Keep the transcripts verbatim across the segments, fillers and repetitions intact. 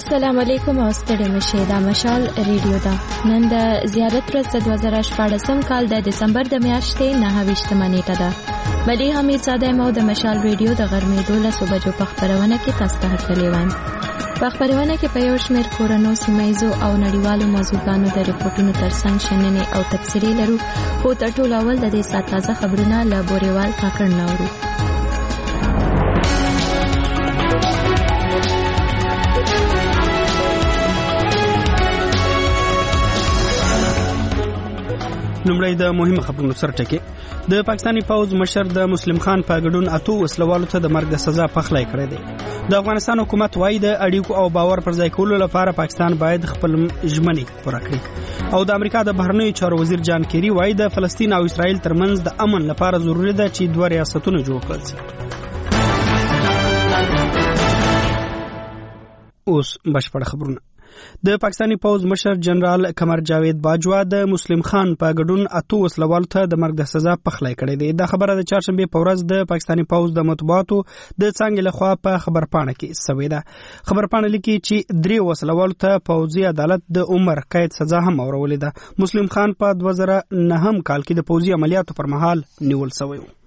السلام علیکم او ستړي مشه دا مشال ریډیو دا نن د زیارت ورځ د دوه زره شپږم کال د دسمبر د میاشتې نهه ویشتمه نیټه ده. ملي حمید زاده مو د مشال ریډیو د غرمې دولسو بجو په خپرونه کې تاسو ته هرکلی وایم. په خپرونه کې په یو شمېر کورنو سیمایزو او نړیوالو موضوعاتو د ریپورتونو ترڅنګ شننې او تبصرې لرو، خو تر ټولو اول د دې ساعت تازه خبرونه له بوريوال کاکړ نه اورو. لومړی د مهمه خبرونو سره ټکی. د پاکستاني پوز مشر د مسلم خان په ګډون اتو وسلوالو ته د مرګ د سزا پخلی کړی دی. د افغانستان حکومت وايي د اړیکو او باور پر ځای کولو لپاره پاکستان باید خپل ژمنې پوره کړي. او د امریکا د بهرنیو چارو وزیر جان کیری وايي د فلسطین او اسرائیل ترمنځ د امن لپاره ضروري ده چې دوه ریاستونه جوړ کړل شي. اوس بشپړ خبرونه. د پاکستاني پوز مشر جنرال قمر جاوید باجوا د مسلم خان په ګډون اتو وسلوالو ته د مرګ د سزا پخلی کړی دی. دا خبره د چهارشنبه په ورځ د پاکستاني پوز د مطبوعاتو د څنګه لخوا په خبرپاڼه کې سوي ده. خبرپاڼه لیکي چې درې وسلوالو ته پوزي عدالت د عمر قید سزا هم اورولې ده. مسلم خان په دوه زره نهم کال کې د پوزي عملیاتو پر مهال نیول شوی و.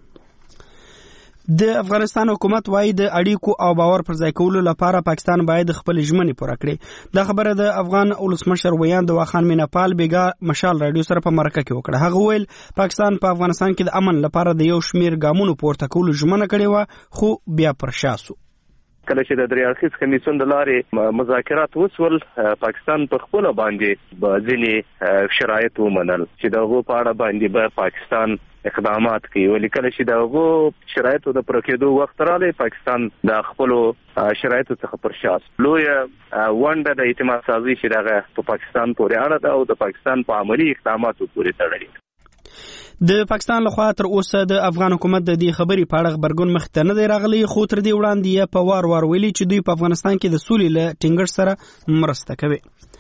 د افغانستان حکومت وايي د اړیکو او باور پر ځای کولو لپاره پاکستان باید خپل ژمنې پوره کړي. دا خبره د افغان ولسمشر ویاند واخان میناپال بیګا مشال رادیو سره په مرکه کې وکړه. هغه ویل پاکستان په افغانستان کې د امن لپاره د یو شمیر ګامونو پورته کولو ژمنه کړې و، خو بیا پر شا سو. کله چې د درې اړخیز کمیسیون د لارې مذاکرات وسول، پاکستان په خپل باندې ځینې شرایط ومنل چې دغه په اړه باندې به پاکستان اقدامات کوي. ولی کله چې دغه شرایطو د پوره کېدو وخت راغی، پاکستان د خپل شرایطو څخه پر شا لوی ونډه د اعتماد سازي چې دغه په پاکستان پورې اړه ده او د پاکستان په عملی اقداماتو پورې تړلې ده. د پاکستان لخوا تر اوسه د افغان حکومت د دې خبرې په اړه خبرګون مخ ته نه دی راغلی، خو تر دې وړاندې یې په وار وار ویلي چې دوی په افغانستان کې د سولې له ټینګښت سره مرسته کوي.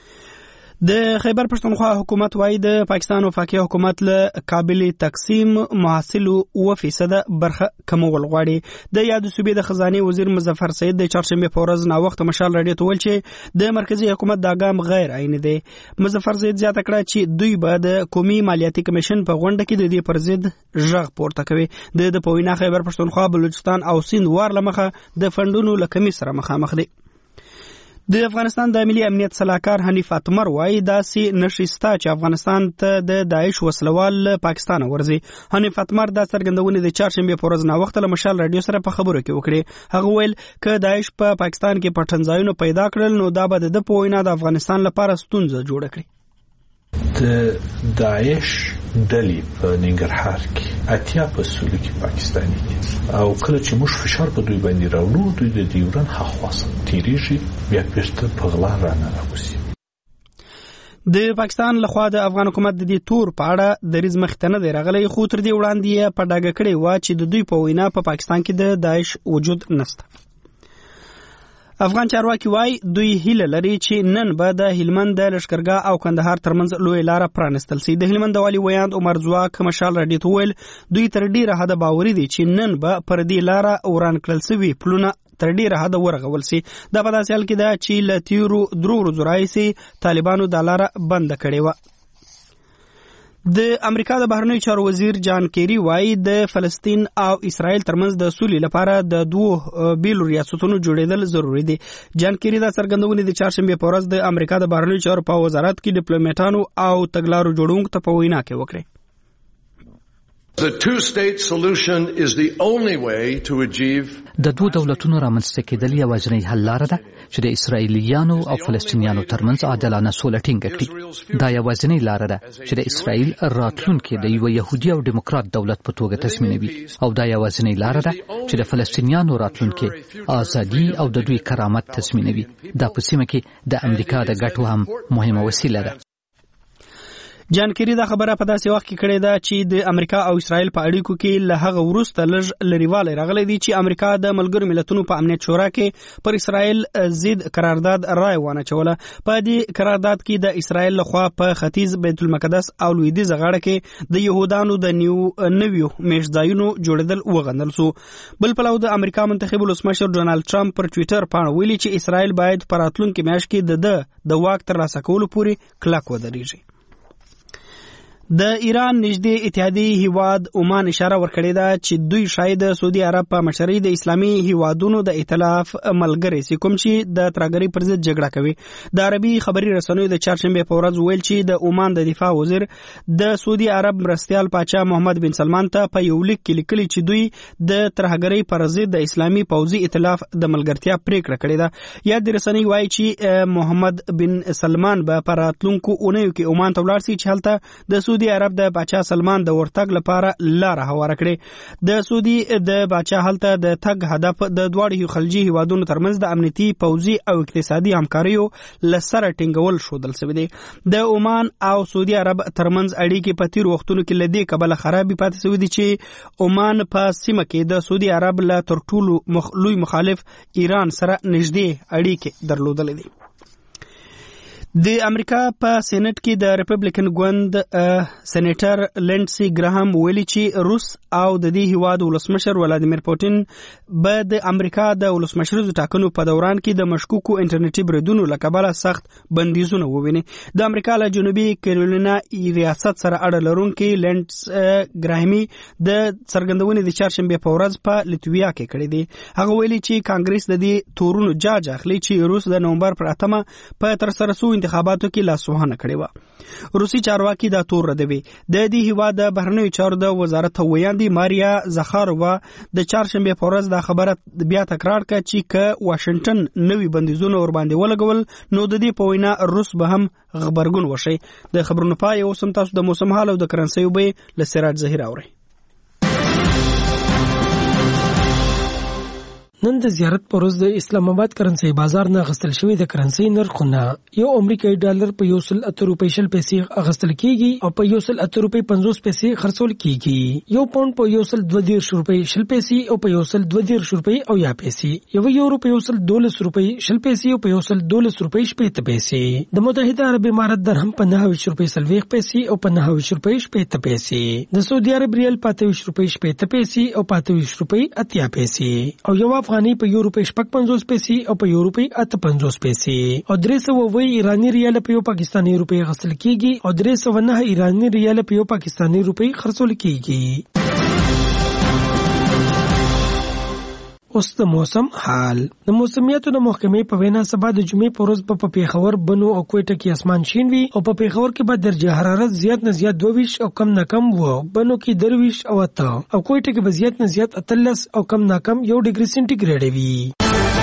د خیبر پښتونخوا حکومت وايي د پاکستان وفاقي حکومت له قابل تقسیم محصولو اوه فیصد برخه کمول غواړي. د یاد صوبې د خزانه وزیر مظفر سید د چهارشنبه په ورځ نا وخت مشال رادیو ته ویل چې د مرکزی حکومت د ګام غیر عیني دی. مظفر سید زیاته کړه چې دوی به د قومي مالیاتي کمیشن په غونډه کې د دې پر ضد ژغ پورته کوي. د د پوینا خیبر پښتونخوا، بلوچستان او سیند وار لمخه د فندونو لکمي سره مخامخ دي. د افغانستان د ملي امنیت صلاحکار حنیف اتمر وايي داسې نشسته چې افغانستان ته د داعش وسلوال پاکستان ورځي. حنیف اتمر د څرګندونې د چهارشنبه په ورځ نا وخت له مشال رادیو سره په خبرو کې وکړي. هغه ویل ک داعش په پاکستان کې پټنځایونه پیدا کړل نو دا به د پوینا د افغانستان لپاره ستونزه جوړه کړي. د داعش ډلې په ننګرهار کې اتیا په سولې کې پاکستاني دي او کله چې موږ فشار په دوی باندې راوړو، دوی د ډیورن هاخوا تیریږي، بیا بیرته په غلا رانه راوځي. د پاکستان لخوا د افغان حکومت د دې تور په اړه دریځ مخ ته نه دی راغلی، خو تر دې وړاندې یې په ډاګه کړې وه چې د دوی په وینا په پاکستان کې د داعش وجود نشته. افغان چارواکي وايي دوی هیله لري چې نن به د هلمند د لشکرګاه او کندهار ترمنځ لوی لاره پرانستل شي. د هلمند والي ویاند عمر ځواک مشال رادیو ته ویل دوی تر ډیره حده باوري دي چې نن به پر دې لاره وران کړل شوي پلونه تر ډیره حده ورغول شي. دا په داسې حال کې ده چې له تیرو درو ورځو راهیسې طالبانو دا لاره بنده کړې وه. د امریکا د بهرنیو چارو وزیر جان کیری وايي د فلسطین او اسرائیل ترمنځ د سولې لپاره د دوه بیلو ریاستونو جوړېدل ضروری دي. جان کیری دا څرګندونې د چهارشنبه په ورځ د امریکا د بهرنیو چارو په وزارت کې ډیپلوماټانو او تګلارو جوړونکو ته په وینا کې وکړي. The two-state solution is the only way to achieve د دوه دولتونو رامنځته کېدل یوازینی حل لاره ده چې د اسرائیلیانو او فلسطینیانو ترمنځ عادلانه سوله ټینګه کړي. دا یوازینی لاره ده چې د اسرائیل راتلونکی د یو يهودي او دیموکرات دولت په توګه تضمینوي، او دا یوازینی لاره ده چې د فلسطینیانو راتلونکی ازادي او د دوی کرامت تضمینوي. دا په سیمه کې د امریکا د ګټو هم مهمه وسیله ده. جان کری دا خبره په داسې وخت کې کړې ده چې د امریکا او اسرائیل په اړیکو کې له هغه وروسته لږ لريوالی راغلی دی چې امریکا د ملګرو ملتونو په امنیت شورا کې پر اسرائیل ضد قرارداد رای وانه چوله. په دې قرارداد کې د اسرائیل لخوا په ختیځ بیت المقدس او لویدیځ غاړه کې د يهودانو د نیو نویو میشځایونو جوړیدل وغندل سو. بل پلو د امریکا منتخب ولسمشر ډونالد ټرمپ پر ټوئیټر باندې ویلي چې اسرائیل باید په راتلونکي میاشت کې د د واک ترلاسه کولو پورې کلک ودرېږي. د ایران نږدې اتحادی هیواد عمان اشاره ورکړې ده چې دوی شاید سعودي عرب په مشرۍ د اسلامي هیوادونو د ائتلاف ملګری سي کوم چې د ترګری پر ضد جګړه کوي. د عربي خبري رسنیو د چهارشنبه په ورځ ویل چې د عمان د دفاع وزیر د سعودي عرب مرستيال پاچا محمد بن سلمان ته په یو لیک کې لیکلي چې دوی د ترګری پر ضد د اسلامي پوځي ائتلاف د ملګرتیا پریکړه کړې ده. یا د رسنۍ وایي چې محمد بن سلمان به پر راتلونکو اونیو کې عمان ته ولاړ شي چې هلته د سعودي عرب د بادشاہ سلمان د ورتګ لپاره لار هواره کړې. د سعودي د بادشاہ هلته د تګ هدف د دواړو خلیجي هیوادونو ترمنځ د امنیتي پوځي او اقتصادي همکاریو لسره ټینګول شودل شوی دی. د عمان او سعودي عرب ترمنځ اړیکې په تیر وختونو کې لدی کبل خرابې پاتې شوې دي چې عمان په سیمه کې د سعودي عرب له تر ټولو لوی مخالف ایران سره نږدې اړیکې درلودلې دي. د امریکا په سېنات کې د ریپبلیکن ګوند سېنیټر لینډسي ګراهام ویلي چې روس او د دې هیواد ولسمشر ولادیمیر پوتین به د امریکا د ولسمشرزو ټاکنو په دوران کې د مشکوکو انټرنیټي بریدونو له کبله سخت بندیزونه وویني. د امریکا له جنوبي کیرولینا ریاست سره اړه لرونکي لینډس ګراهامي د څرګندونې د چهارشنبه په ورځ په لیتویا کې کړې دي. هغه ویلي چې کانګرس د دې تورونو جاج اخلي چې روس د نومبر پر اتمه په تر سره سو انتخاباتو کې لاسوهنه کړې و. روسي چارواکي دا تور ردوي. د دې هیواد د بهرنیو چارو د وزارت ویاندې ماریا زخاروا د چهارشنبه په ورځ دا خبره بیا تکرار کړه چې ک واشنگټن نوي بندیزونه ور باندې ولګول نو د دې په وینا روس به هم خبرګون وشي. د خبرونو پای اوس هم تاسو د موسم حال او د کرنسي وبې لسرات ظاهر اوري. نن د زیارت پر ورځ د اسلام آباد کرنسي بازار نه غستل شوی د کرنسي نرخونه یو امریکایي ډالر په یو سل اته روپۍ شل پیسې غستل کیږي او په یو سل اته روپۍ پنځوس پیسې خرڅول کیږي. یو پاوند په یو سل دوه دیرش روپۍ شل پیسې او په یو سل دوه دیرش روپۍ او یا پیسې. یو یورو په یو سل دولس روپۍ شل پیسې او په یو سل دولس روپۍ شپږ پیسې. د متحده عرب امارات درهم په نهه ویشت روپۍ سلويخ پیسې او په نهه ویشت روپۍ شپږ پیسې. د سعودي عرب ریال په اته ویشت روپۍ شپږ پیسې او په اته ویشت روپۍ اتیا پیسې. او یو افغاني په یو روپۍ شپږ پنځوس پیسې او په یو روپۍ اته پنځوس پیسې. او درې سوه اووه ایراني ریال په یو پاکستاني روپۍ غسل کیږي او درې سوه نه ایراني ریال په یو پاکستاني روپۍ خرڅول کیږي. اوس د موسم حال. د موسمیاتو د محکمې په وینا سبا د جمعې په ورځ په پیښور بنو او کوټه کې اسمان شین وي او په پیښور کې به درجه حرارت زیات نه زیات دوه ویشت او کم نه کم و. بنو کې درویش او اته او کوټه کې به زیات نه زیات اتلس او کم نه کم یو ډیګري سنټیګریډ وي.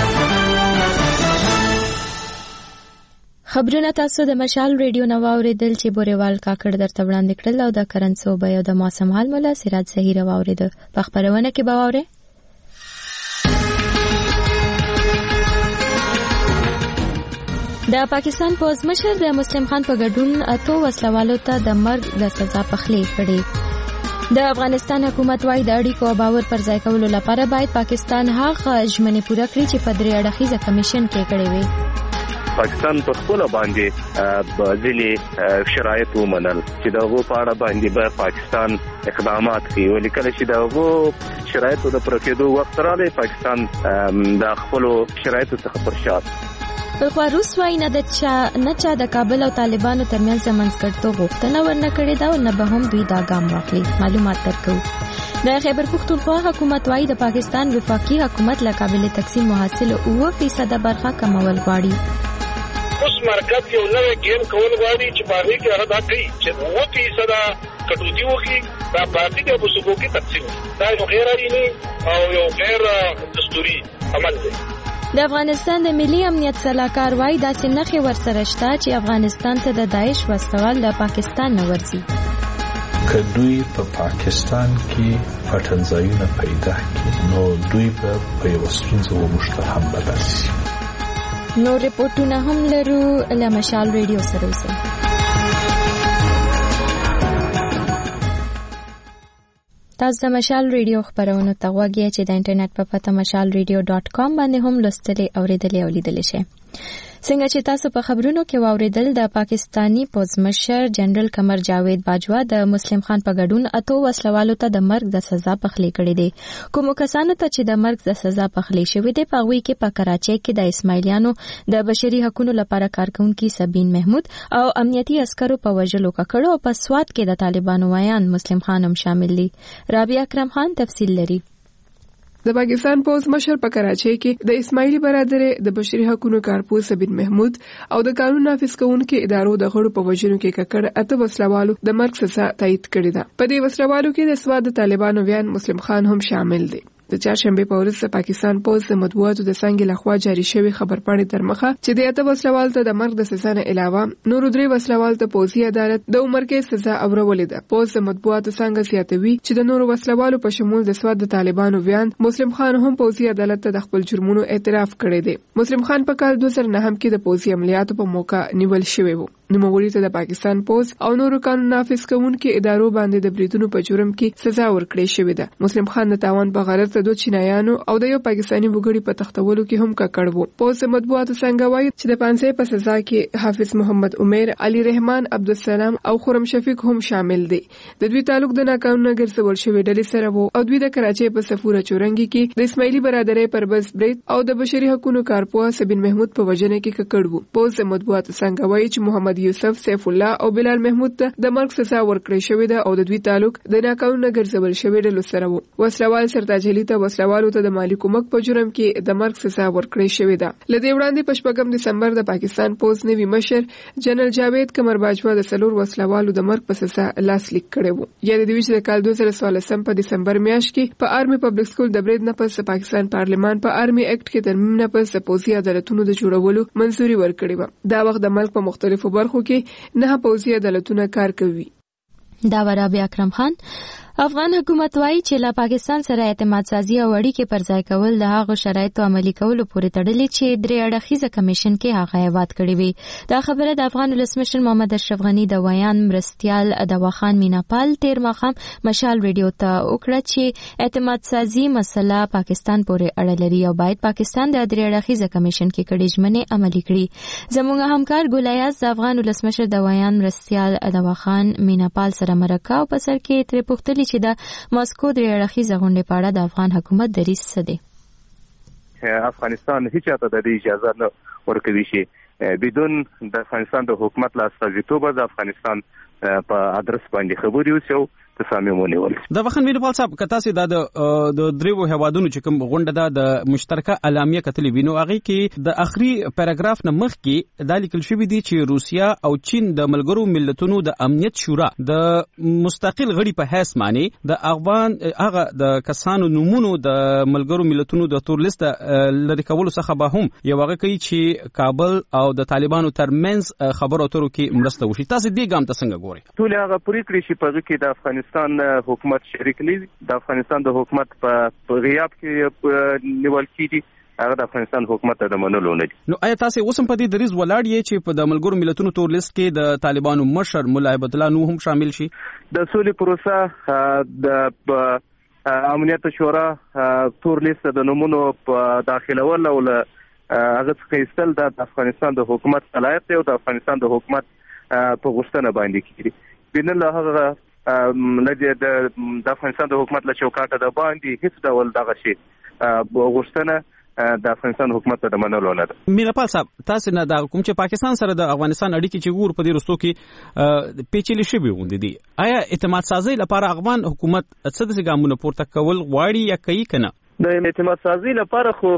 خبرونه تاسو د مشال ریډیو نو اوریدل چې بوريوال کاکړ درته وړاندې کړل او د کرنسو به د موسم حال مولا سراج زهیر واورید په خبرونه کې به واره. د پاکستان پوز مشر د مسلم خان په ګډون اتو وسلوالو ته د مرګ د سزا پخلی کړي. د افغانستان حکومت وايي د اړیکو باور پر ځای کولو لپاره باید پاکستان هغه ژمنې پوره کړي چې په درې اړخیزه کمیشن کې کړې وي. پاکستان په خپل باندې ځینې شرایط ومنل چې دغه په اړه باندې به پاکستان اقدامات کوي. ولیکل چې دغه شرایط د پرکېدو وخت راغلی پاکستان د خپل شرایطو څخه پرشات. خو روس وايي نه د چا نه چا د کابل او طالبانو ترمنځ منځګړیتوب غوښتنه ورنه کړې ده او نه به هم دوی دا ګام واخلي. معلومات درکو. د خیبر پختونخوا حکومت وايي د پاکستان وفاقي حکومت له قابل تقسیم محاصل اوه فیصد برخه کمول غواړي. اوس مرکز یو نوې ګیم کول غواړي چې باغی کې هغه دا کوي چې اوه فیصد کټوتی وکړي دا باقي د صوبو کې تقسیم. دا یو غیر اړینی او یو غیر دستوري عمل دی. د افغانستان د ملي امنیت سلاکار وايي داسې نښې ورسره شته چې افغانستان ته د داعش وسوال د پاکستان نه ورځي. که دوی په پاکستان کې پټنځایونه پیدا کړي نو دوی به په یو ستونزه ومشته هم بدل شي. نو رپورټونه هم لرو له مشال ریډیو سره اوسئ. تاسو د مشال ریډیو خبرونه ته غوږی چې د انټرنیټ په پته مشال ریډیو ډاټ کام باندې هم لوستلی او ریډلی او لیدلی شئ. څنګه چې تاسو په خبرونو کې واوریدل د پاکستانی پوزمشر جنرال قمر جاوید باجوا د مسلم خان په ګډون اتو وسلوالو ته د مرګ د سزا پخلی کړې دي. کوم کسانو ته چې د مرګ د سزا پخلی شوې ده په وی کې په کراچۍ کې د اسماعیلیانو د بشري حقوقو لپاره کارکونکي سبین محمود او امنیتي عسکرو په وژلو ککړو او په سواد کې د طالبانو ویان مسلم خان هم شامل دي. رابعه اکرم خان تفصیل لري. د پاکستان پوز مشر په کراچۍ کې د اسماعیلی برادرې د بشري حقوقو کارپوه سبین محمود او د قانون نافذ کوونکو ادارو د غړو په وژنو کې ککړ اته وسلوالو د مرګ سزا تایید کړې ده. په دې وسلوالو کې د سواد طالبانو ویان مسلم خان هم شامل دي. د چهارشنبه په ورځ د پاکستان پوز د مطبوعاتو د څنګه لخوا جاری شوی خبرپاڼې تر مخه چې د اته وسلوال ته د مرګ د سزا نه علاوه نور درې وسلوال ته پوزي عدالت د عمر کې سزا اورولې ده. پوز د مطبوعاتو څنګه زیاتوي چې د نور وسلوالو په شمول د سواد د طالبانو ویان مسلم خان هم پوزي عدالت ته د خپل جرمونو اعتراف کړی دی. مسلم خان په کال دوه زره نه هم کې د پوزي عملیاتو په موقع نیول شوی و. نوموړي ته د پاکستان پوز او نورو قانون نافذ کوونکو ادارو باندې د بریدونو په جرم کې سزا ورکړې شوې ده. مسلم خان د تاوان په غرض د دوه چینایانو او د یو پاکستاني وګړي په تختولو کې هم ککړ وو. پوز مطبوعاتو څنګه وایي چې د پانسې په سزا کې حافظ محمد عمر، علي رحمان عبدالسلام او خرم شفیق هم شامل دي. د دوی تعلق د ناقانونه ګرځول شوی ډلې سره وو او دوی د کراچۍ په سفوره چورنګي کې د اسماعیلی برادرۍ پر بس برید او د بشري حقوقو کارپوه سبین محمود په وژنه کې ککړ وو. پوز مطبوعاتو څنګه وایي چې محمد یوسف، سیف الله او بلال محمود ته د مرګ سزا ورکړې شوې ده او د دوی تعلق د ناقانونه ګرځول شوی ډلو سره وو. وسلوال سرتاج علي ته وسلوالو ته د مالی کومک په جرم کې د مرګ سزا ورکړې شوې ده. لدې وړاندې په شپږم دسمبر د پاکستان پوز نوي مشر جنرال جاوید قمر باجوا د سلور وسلوالو د مرګ په سزا لاسلیک کړی وو. یا د دوی د کال دوه زره څوارلسم په دسمبر میاشت کې په آرمي پبلک سکول د برید نه پس پاکستان پارلمان په آرمي اکټ کې ترمیم نه پس پوزي عدالتونو د جوړولو منځوري ورکړې و. دا وخت د ملک په مختلفو برخو کې نه پوزي عدالتونه کار کوي. دا ورابع اکرم خان. افغان حکومت وایي چې له پاکستان سره اعتماد سازي او اړیکې پر ځای کول د هغو شرایطو عملي کولو پورې تړلي چې درې اړخیزه کمیشن کې هغه هیواد کړی وي. دا خبره د افغان ولسمشر محمد اشرف غني د ویان مرستیال دواخان میناپال تیر ماښام مشال ریډیو ته وکړه چې اعتماد سازي مسله پاکستان پورې اړه لري او باید پاکستان د درې اړخیزه کمیشن کې کړي ژمنې عملي کړي. زموږ همکار ګولیاز د افغان ولسمشر د ویان مرستیال دواخان میناپال سره مرکه او په سر کې ترې پوښتلي چې د ماسکو درې اړخیزه غونډې په اړه د افغان حکومت دریځ څه دی. افغانستان هیڅ چاته د دې اجازه نه ورکوي چې بدون د افغانستان د حکومت له استازیتوب د افغانستان په ادرس باندې خبرې وشو د وخت مینپال صاحب کته سي د د دریو هوادونو چې کوم غونډه ده د مشترکه اعلامیه کتلې وینو هغه کې د اخري پیراګراف نه مخ کې د لیکل شوی دی چې روسیا او چین د ملګرو ملتونو د امنیت شورا د مستقل غړي په حیث معنی د افغان هغه د کسانو نمونه د ملګرو ملتونو د تور لیست لری کولو څخه به هم یو هغه کوي چې کابل او د طالبانو ترمنځ خبرو اترو کې مرسته وشي. تاسو دې ګام ته څنګه ګورئ؟ ټول هغه پریکړې چې په کې د افغانستان حکومت شریک نه د افغانستان د حکومت په غیاب کې نیول کیږي هغه د افغانستان حکومت د منلو نه دي. نو آیا تاسو اوسم په دې دریز ولاړ یې چې په د ملګرو ملتونو تور لیست کې د طالبانو مشر مولا عبد الله نو هم شامل شي؟ د سولې پروسه د امنیت شورا تور لیست د نمونو په داخلول او هغه څخه استل د افغانستان د حکومت صلاحیت دی او د افغانستان د حکومت په غوښتنه باندې کیږي. بین له هغه لږه د افغانستان د حکومت له چوکاټه د باندې هیڅ ډول دغه شی غوښتنه د افغانستان حکومت ته منلو نه ده. میناپال صاحب تاسو نه د کوم چې پاکستان سره د افغانستان اړیکې چې ګور په دې رستو کې پیچلي شوي وندي دي آیا اعتماد سازي لپاره افغان حکومت څه د ګامونو پورته کول غواړي یا کوي کنه؟ د اعتماد سازي لپاره خو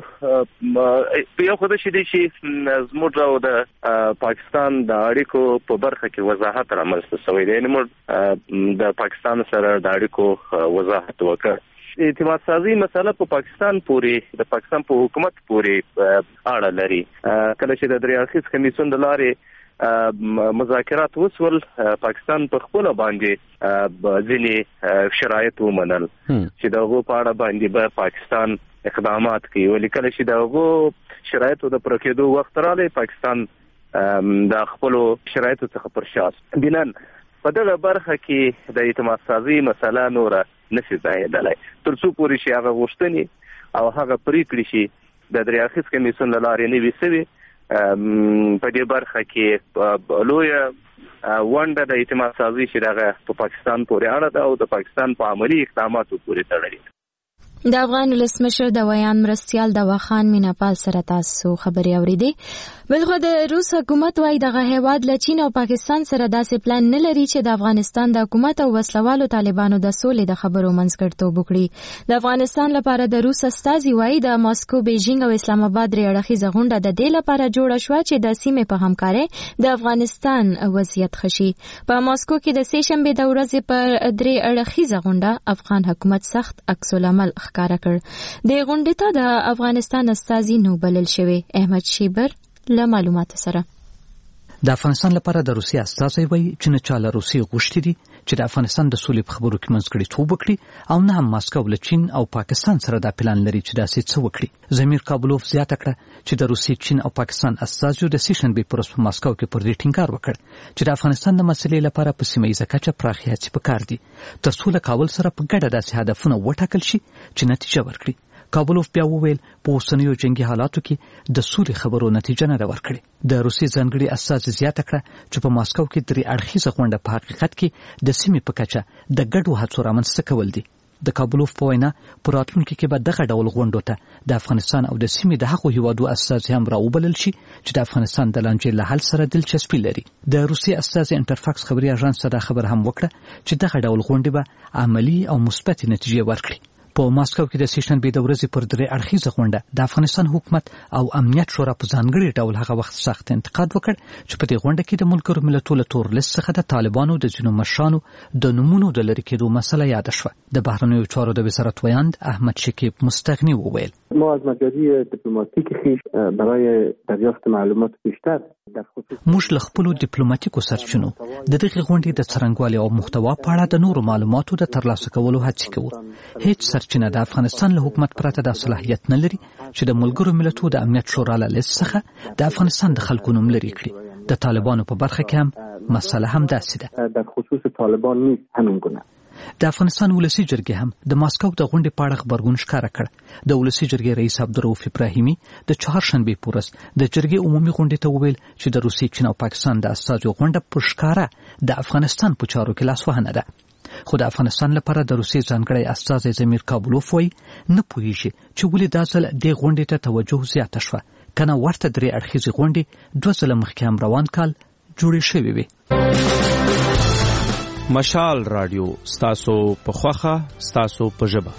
په یو خدای شي چې زموږ او د پاکستان د اړیکو په برخه کې وضاحت رامنځته شوی دی. نو د پاکستان سره د اړیکو وضاحت وکړ. اعتماد سازي مسله په پاکستان پورې د پاکستان په حکومت پورې اړه لري. کله چې د درې اړخیز کمیسیون د لارې مذاکرات وسول پاکستان په خپل باندې ځینې شرایط ومنل چې دغه په اړه باندې به پاکستان اقدامات کوي. ولیکل چې دغه شرایطو د پرکېدو وخت راغلی پاکستان د خپل شرایطو څخه پر شاس بنان په دغه برخه کې د اعتماد سازي مسله نور نشي ځایدلای تر څو پورې شي هغه غوښتنې او هغه پریکړې شي د درې اړخیز کمیسیون له لارې نه وي سوي په دې برخه کې لویه ونډه د اعتماد سازي چې دغه په پاکستان پورې اړه ده او د پاکستان په عملي اقداماتو پورې تړلې ده. د افغان ولسمشر د ویان مرستیال دوا خان میناپال سره تاسو خبري اوریدې. بلخو د روس حکومت وايي دغه هیواد له چین او پاکستان سره داسې پلان نه لري چې د افغانستان د حکومت او وسلوالو طالبانو د سولې د خبرو منځګړیتوب وکړي. د افغانستان لپاره د روس استازي وايي د ماسکو، بیجینګ او اسلام آباد درې اړخیزه غونډه د دې لپاره جوړه شوه چې د سیمې په همکارۍ د افغانستان وضعیت ښه شي. په ماسکو کې د سې شنبې د ورځې پر درې اړخیزه غونډه افغان حکومت سخت عکس العمل ښکاره کړ. د غونډې ته د افغانستان استازي نو بلل شوی. احمد شیبر له معلوماتو سره. د افغانستان لپاره د روسیې استازي وایي چې نه چاله روسیې غوښتي دي چې د افغانستان د سولې په خبرو کې منځګړیتوب وکړي او نه هم ماسکو له چین او پاکستان سره دا پلان لري چې داسې څه وکړي. زمیر کابلوف زیاته کړه چې د روسیې، چین او پاکستان استازو د سې شنبې پر ورځ په ماسکو کې پر دې ټینګار وکړ چې د افغانستان د مسلې لپاره په سیمه ییزه کچه پراخې هڅې پکار دي تر څو له کابل سره په ګډه داسې هدفونه وټاکل شي چې نتیجه ورکړي. کابلوف بیا وویل په اوسنیو جنگي حالاتو کې د سولې خبرو نتیجه نه ورکړي. د روسیې ځانګړي استازي زیاته کړه چې په ماسکو کې درې اړخیزه غونډه په حقیقت کې د سیمې په کچه د ګډو هڅو رامنځته کول دي. د کابلوف په وینا په راتلونکي کې به دغه ډول غونډو ته د افغانستان او د سیمې د هغو هیوادو استازي هم راوبلل شي چې د افغانستان د لانجې له حل سره دلچسپي لري. د روسیې استازي انټرفاکس خبري اژانس ته خبر هم وکړه چې دغه ډول غونډې به عملی او مثبت نتیجې ورکړي. په ماسکو کې د سې شنبې د ورځې پر درې اړخیزه غونډه د افغانستان حکومت او امنیت شورا په ځانګړي ډول هغه وخت سخت انتقاد وکړ چې په دې غونډه کې د ملګرو ملتونو تور لیست څخه د طالبانو د ځینو مشرانو د نومونو د لرې کېدو مسله یاد شوه. د بهرنیو چارو د وزارت ویاند احمد شکیب مستغنی وویل ما از مجاری دیپلماتیک خیش برای دریافت معلومات بیشتر موږ له خپلو دیپلوماتیکو سرچینو د دغې غونډې د څرنګوالي او محتوا په اړه د نورو معلوماتو د ترلاسه کولو هڅې کوو. هیڅ سرچینه د افغانستان له حکومت پرته د صلاحیت نه لري چې د ملګرو ملتونو د امنیت شورا له لیست څخه د افغانستان د خلکو نوم لرې کړي. د طالبانو په برخه کې هم مسله هم داسې ده. در خصوص طالبان نیست همین گونه. د افغانستان ولسی جرګې هم د ماسکو د غونډې په اړه خبرګون ښکاره کړ. د ولسی جرګې رئیس عبدالرؤف ابراهیمي د چهارشنبې په ورځ د جرګې عمومي غونډې ته وویل چې د روسیې، چین او پاکستان د استازو غونډه په ښکاره د افغانستان په چارو کې لاسوهنه ده. خو د افغانستان لپاره د روسیې ځانګړی استازی زمیر کابلوف وایي نه پوهیږي چې ولې دا ځل دې غونډې ته توجه زیاته شوه، کنه ورته درې اړخیزې غونډې دوه ځله مخکې هم روان کال جوړې شوې وي. مشال رادیو ستاسو په خوخه ستاسو په ژبه.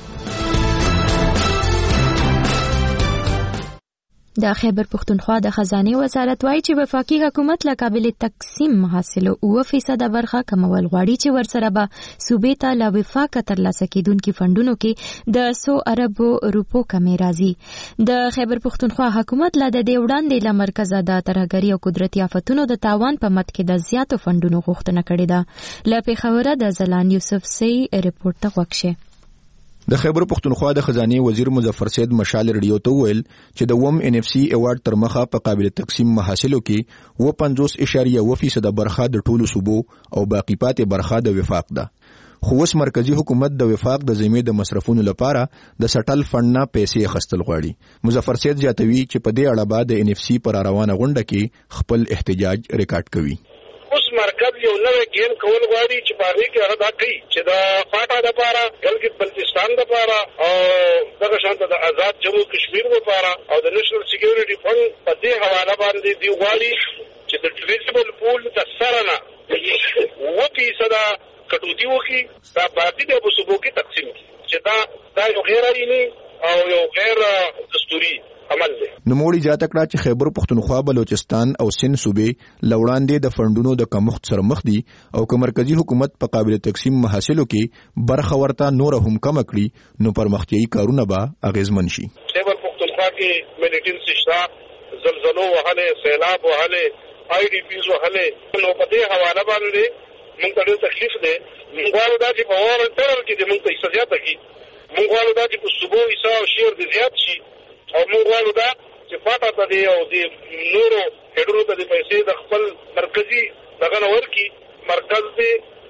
د خیبر پښتونخوا د خزانه وزارت وايي چې وفاقي حکومت له قابل تقسیم محاصلو اوه فیصد برخه کمول غواړي چې ورسره به صوبې ته له وفاق ترلاسه کیدونکو فندونو کې د سو اربو روپو کمې راځي. د خیبر پښتونخوا حکومت له د دې وړاندې له مرکزه د ترهګرۍ او قدرتي آفتونو د تاوان په مد کې د زیاتو فندونو غوښتنه کړې ده. له پیښوره د زلان یوسف سی ریپورت ته وکشه. د خیبر پښتونخوا د خزانه وزیر مظفر سید مشال رډیو ته ویل چې د وم ان اف سی ایوارډ تر مخه په قابل تقسیم محاصلو کې و پنځوس اشاریه اووه فیصد برخه د ټولو صوبو او باقی پاتې برخه د وفاق ده. خو اوس مرکزی حکومت د وفاق د ذمې د مصرفونو لپاره د سټل فند نه پیسې خستل غواړي. مظفر سید جاتوي چې په دې اړه بعد د ان اف سی پر روانه غونډه کې خپل احتجاج ریکارډ کوي. اوس مرکز یو نوې گیم کول غواړي چې باندې کې هغه دا کوي چې د فاټا د لپاره بلکې بلوچستان د لپاره او دغه شانته د آزاد جمهور کشمیر لپاره او د نېشنل سکیورټي فند په دې حواله باندې دی غواړي چې د ډیویزبل پول د سره نه اووه فیصد کټوتی وکړي، دا باقي د صوبو کې تقسیم کړي چې دا دا یو غیر آئیني او یو غیر دستوري عمل دی. نوموړي زیاته کړه چې خیبر پښتونخوا، بلوچستان او سند صوبې لوړاندې د فندونو د کمښت سره مخ دي او که مرکزی حکومت په قابل تقسیم محاصلو کې برخه ورته نور هم کم کړي نو پرمختیايي کارونه به اغیزمن شي. خیبر پښتونخوا کې ملیټنسي شته، زلزلو وهله، سیلاب وهله، آی ډی پیز وهله، نو په دې حواله باندې موږ ته ډېر تکلیف دی. موږ غواړو دا چې په وار ټرل کې د موږ ته حصه زیاته کړي. موږ غواړو دا چې په صوبو حصه او شیر د زیات شي او موږ غواړو دا چې فاټا ته دی او د نورو هډرو ته د پیسې د خپل مرکزی دغه نور کې مرکز دی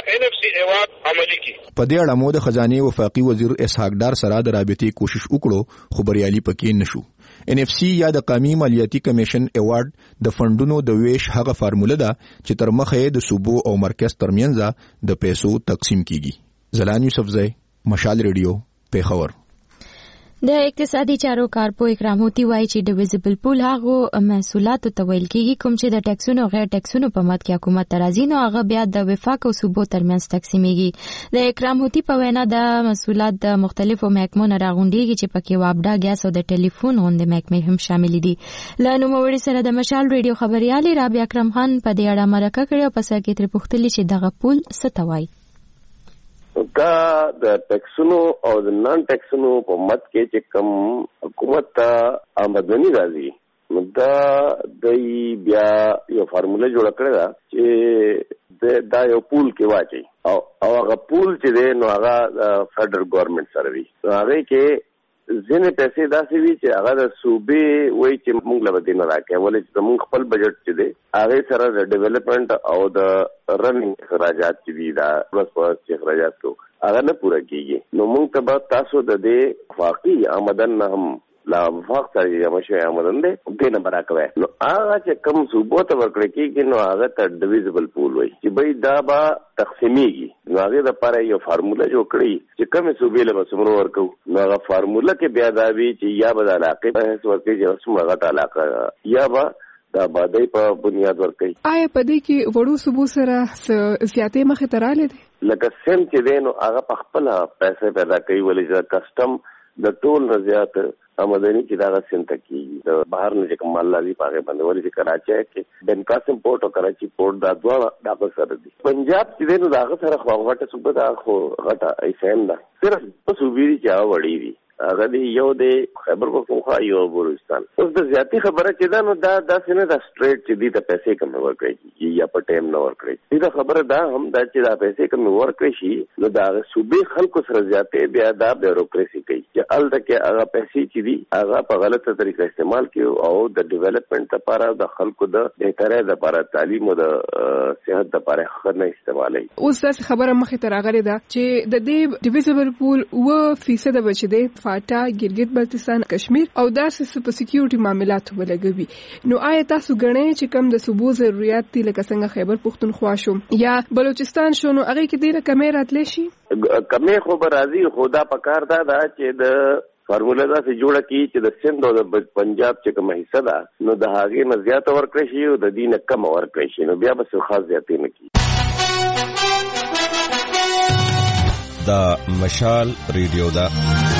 ان اف سی ایوارډ عملي کړي. په دې اړه مو د خزانه وفاقي وزیر اسحاق ډار سره د رابطې کوشش وکړو خو بریالي پکې نشو. ان اف سی یا د قومي مالیاتي کمیشن ایوارډ د فندونو د ویش هغه فارموله ده چې تر مخه د صوبو او مرکز ترمنځ د پیسو تقسیم کیږي. زلان یوسفزئی، مشال ریډیو، پیښور. د اقتصادي چارو کارپو اکرام هوتی وایي چې ډیویزبل پول هغه محصولاتو ته ویل کېږي کوم چې د ټیکسونو او غیر ټیکسونو په مد کې حکومت ته راځي، نو هغه بیا د وفاق او صوبو ترمنځ تقسیمېږي. د اکرام هوتی په وینا د محصولات د مختلفو محکمو نه راغونډېږي چې پکې وابډا، ګیس او د ټلیفون غوندې محکمې هم شامل دي. له نوموړي سره د مشال ریډیو خبريالې رابعه اکرم خان په دې اړه مرکه کړې او په سر کې ترې پوښتلې چې دغه پول څه ته وایي. دا د ټیکسونو او د نان ټیکسونو په مد کې چې کوم حکومت ته آمدنی راځي نو دا د بیا یو فارموله جوړ کړی دا چې دا یو پول کې واچي او او هغه پول چې دی نو هغه فدرل ګورنمنت سره وي. نو هغه کې ځینې پیسې داسې وي چې هغه د صوبې وایي چې موږ له دې نه راکوي، ولې چې زموږ خپل بجټ چې دی هغې سره د ډیولپمنټ او د رننګ اخراجات چې دي دا ورځ په ورځ چې اخراجات کوو هغه نه پوره کېږي. نو موږ ته به تاسو د دې وفاقي آمدن نه هم لا وفاق سره جمع شوی آمدن دی دې نه به راکوی. نو هغه چې کوم صوبو ته ورکړی کېږي نو هغه ته ډیویزبل پول وایي چې بهی دا به تقسیمېږي. نو هغې دپاره یو فارموله جوړ کړي چې کومې صوبې له به څومره ورکوو. نو هغه فارموله کې بیا دا وي چې یا به د علاقې په حیث ورکوي چې څومره غټه علاقه یا به د آبادۍ په بنیاد ورکوي. آیا په دې کې وړو صوبو سره زیاتې مخې ته راغلې دي؟ لکه سیم چې دی نو هغه په خپله پیسې پیدا کوي، ولې چې کسټم د ټول نه زیات آمدني چې دغه سیم ته کېږي د بهر نه چې کوم مال راځي په هغې باندې، ولې چې کراچۍ کې بین قاسم پورټ او کراچي پورټ دا دواړه د هغه سره دي. پنجاب چې دی نو د هغه سره خو غټه صوبه ده، خو غټه ایسیم ده، صرف دوه صوبې دي چې هغه وړې دي، هغه دی یو دی خیبر پختونخوا یو بلوچستان. اوس د زیاتې خبره چې ده نو دا داسې نه ده سټریټ چې دې ته پیسې کمې ورکړی کېږي یا په ټایم نه ورکړی. دې ته خبره دا هم ده چې دا پیسې کمې ورکړی شي نو د هغه صوبې خلکو سره زیاتې بیا دا بیوروکراسي کوي چې هلته کې هغه پیسې چې دي هغه په غلطه طریقه استعمال کړي او د ډیولپمنټ لپاره د خلکو د بهترۍ لپاره تعلیم او د صحت لپاره ښه نه استعمالوي. اوس داسې خبره مخې ته راغلې ده چې د دې ډیویزبل پول اوه فیصده به چې دی فاټا، ګلګت بلتستان، کشمیر او داسې په سکیورټي معاملاتو ولګوي. نو آیا تاسو ګڼئ چې کم د صوبو ضرورت دي لکه څنګه خیبر پختونخوا شو یا بلوچستان شو نو هغې کې ډېره کمې راتلی شي؟ کمې خو به راځي، خو دا پکار دا ده چې د فارموله داسې جوړه کړي چې د سند او د پنجاب چې کومه حصه ده نو د هغې نه زیاته ورکړی شي او د دې نه کمه ورکړی شي، نو بیا به څه خاص زیاتې نه کړي. دا مشال ریډیو ده.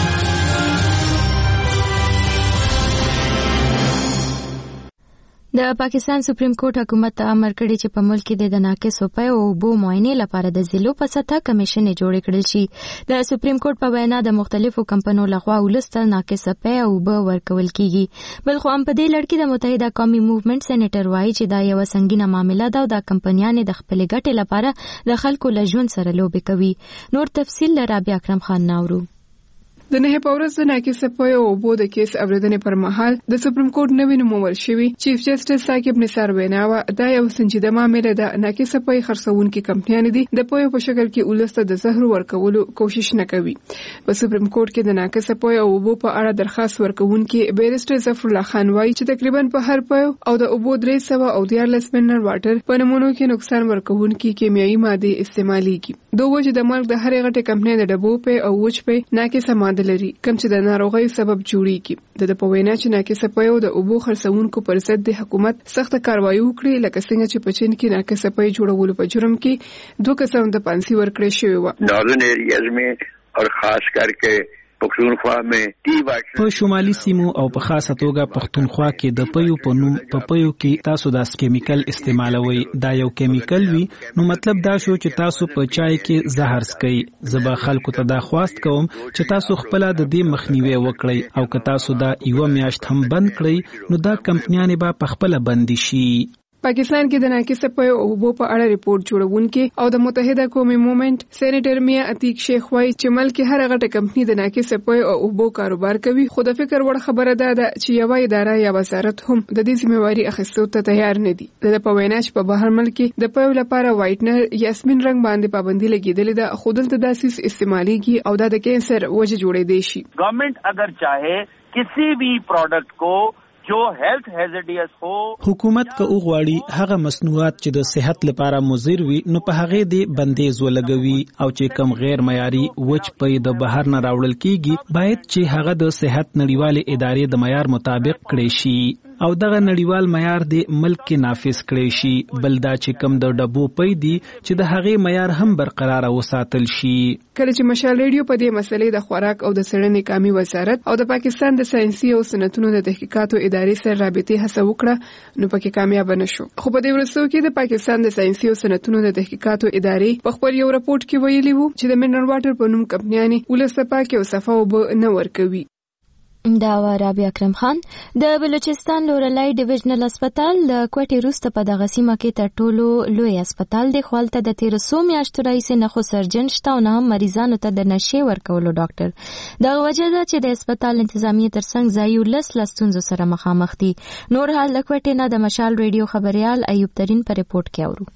د پاکستان سپریم کورټ حکومت ته امر کړی چې په ملک کې د ناقصو پیو او اوبو معاینې لپاره د ضلعو په سطحه کمیشنې جوړې کړل شي. د سپریم کورټ په وینا د مختلفو کمپنیو لخوا ولس ته ناقصه پی او اوبه ورکول کیږي. بل خو هم په دې لړ کې د متحده قومي موومېنټ سېنیټر وایي چې دا یوه سنګینه معامله ده او دا کمپنیانې د خپلې ګټې لپاره د خلکو له ژوند سره لوبې کوي. نور تفصیل له رابعه اکرم خان ناورو. د نهه په ورځ د ناقصه پیو او اوبو د کیس اورېدنې پر مهال د سپریم کورټ نوی نومول شوی چیف جسټس ثاقب نثار ویناوه دا یو سنجیده معامله ده. ناقصه پی خرڅونکي کمپنیانې دي د پیو په شکل کې ولسته د زهر ورکولو کوشش نه کوي. په سپریم کورټ کې د ناقصه پی او اوبو په اړه درخواست ورکوونکي بیرسټر ظفر الله خان وایي چې تقریبا په هر پیو او د اوبو درې سوه او دیارلس منرل واټر په نمونو کې نقصان ورکوونکي کیمیاوي مادې استعمالېږي. دوه وجه د ملک د هرې غټې کمپنۍ د ډبو پی او وچ پی ناقصه ماده لري کوم چې د ناروغۍ سبب جوړیږي. د په وینا چې ناقصه پی او د اوبو خرڅونکو پر ضد د حکومت سخت کاروایی وکړي لکه څنګه چې په چین کې ناقصه پی جوړولو په جرم کې دوه کسان د پانسي ورکړې شوی و. نارن ایریاز میں اور خاص کر کے پښتونخوا مې په شمالي سیمو او په خاصه توګه پښتونخوا کې د پيو په نوم په پيو کې تاسو داس کیمیکل استعمالوي. دا یو کیمیکل وي نو مطلب دا شو چې تاسو په چای کې زهر سکئ. زبا خلکو ته دا خواست کوم چې تاسو خپل د دې مخنیوي وکړئ او که تاسو دا یو میاشت هم بند کړئ نو دا کمپنیانې به په خپل بند شي. پاکستان کې د ناقص پوی او اوبو په اړه ریپورت جوړونکي او د متحده قومي موومېنټ سېنیټر میا عتیق شیخ وایي چې ملک هر غټه کمپنی د ناقص پوی او اوبو کاروبار کوي، خو د فکر وړ خبره ده چې یو اداره یا وزارت هم د دې ذمہواری اخیستو ته تیار نه دي. د په وینا چې په بهر ملک کې د پوی لپاره وایټنر یا اسمن رنگ باندې پابندي لګیدلې ده، خو دلته داسې استعماليږي او دا د کینسر وجه جوړې دي شي. Government अगर चाहे किसी भी प्रोडक्ट को जो हेल्थ हैजर्डियस हो، حکومت که وغواړي هغه مصنوعات چې د صحت لپاره مضر وي نو په هغه دی بندیز ولګوي، او چې کم غیر معیاري وچ پي د بهر نه راوړل کیږي باید چې هغه د صحت نړیوالې ادارې د معیار مطابق کړي شي او دغه نړیوال معیار د ملک کې نافذ کړي شي. بل دا چې کم د ډبو پي دي چې د هغه معیار هم برقرار وساتل شي. کله چې مشال ریډیو په دې مسلې د خوراک او د څېړنې قومي وزارت او د پاکستان د ساينسي او صنعتونو د تحقیقاتو ادارې سره رابطې هڅه وکړه نو پکې کامیاب نشو. خو په دې ورسو کې د پاکستان د ساينسي او صنعتونو د تحقیقاتو ادارې په خپل یو راپورټ کې ویلي وو چې د منرال واټر په نوم کمپنیانې ولسپا کې او صفا وب نه ورکوي. دا و رابع اکرم خان. د بلوچستان لورلای ډیویژنل هسپتال د کوټې وروسته په دغه سیمه کې تر ټولو لوی هسپتال دی، خو هلته د تېرو څو میاشتو راهیسې نه خو سرجن شته او نه هم مریضانو ته د نشې ورکولو ډاکټر. دغه وجه ده چې د هسپتال انتظامیه تر څنګ ځایي ولس له ستونزو سره مخامخ دي. نور حال د کوټې نه د مشال ریډیو خبریال ایوب ترین په ریپورټ کې اورو.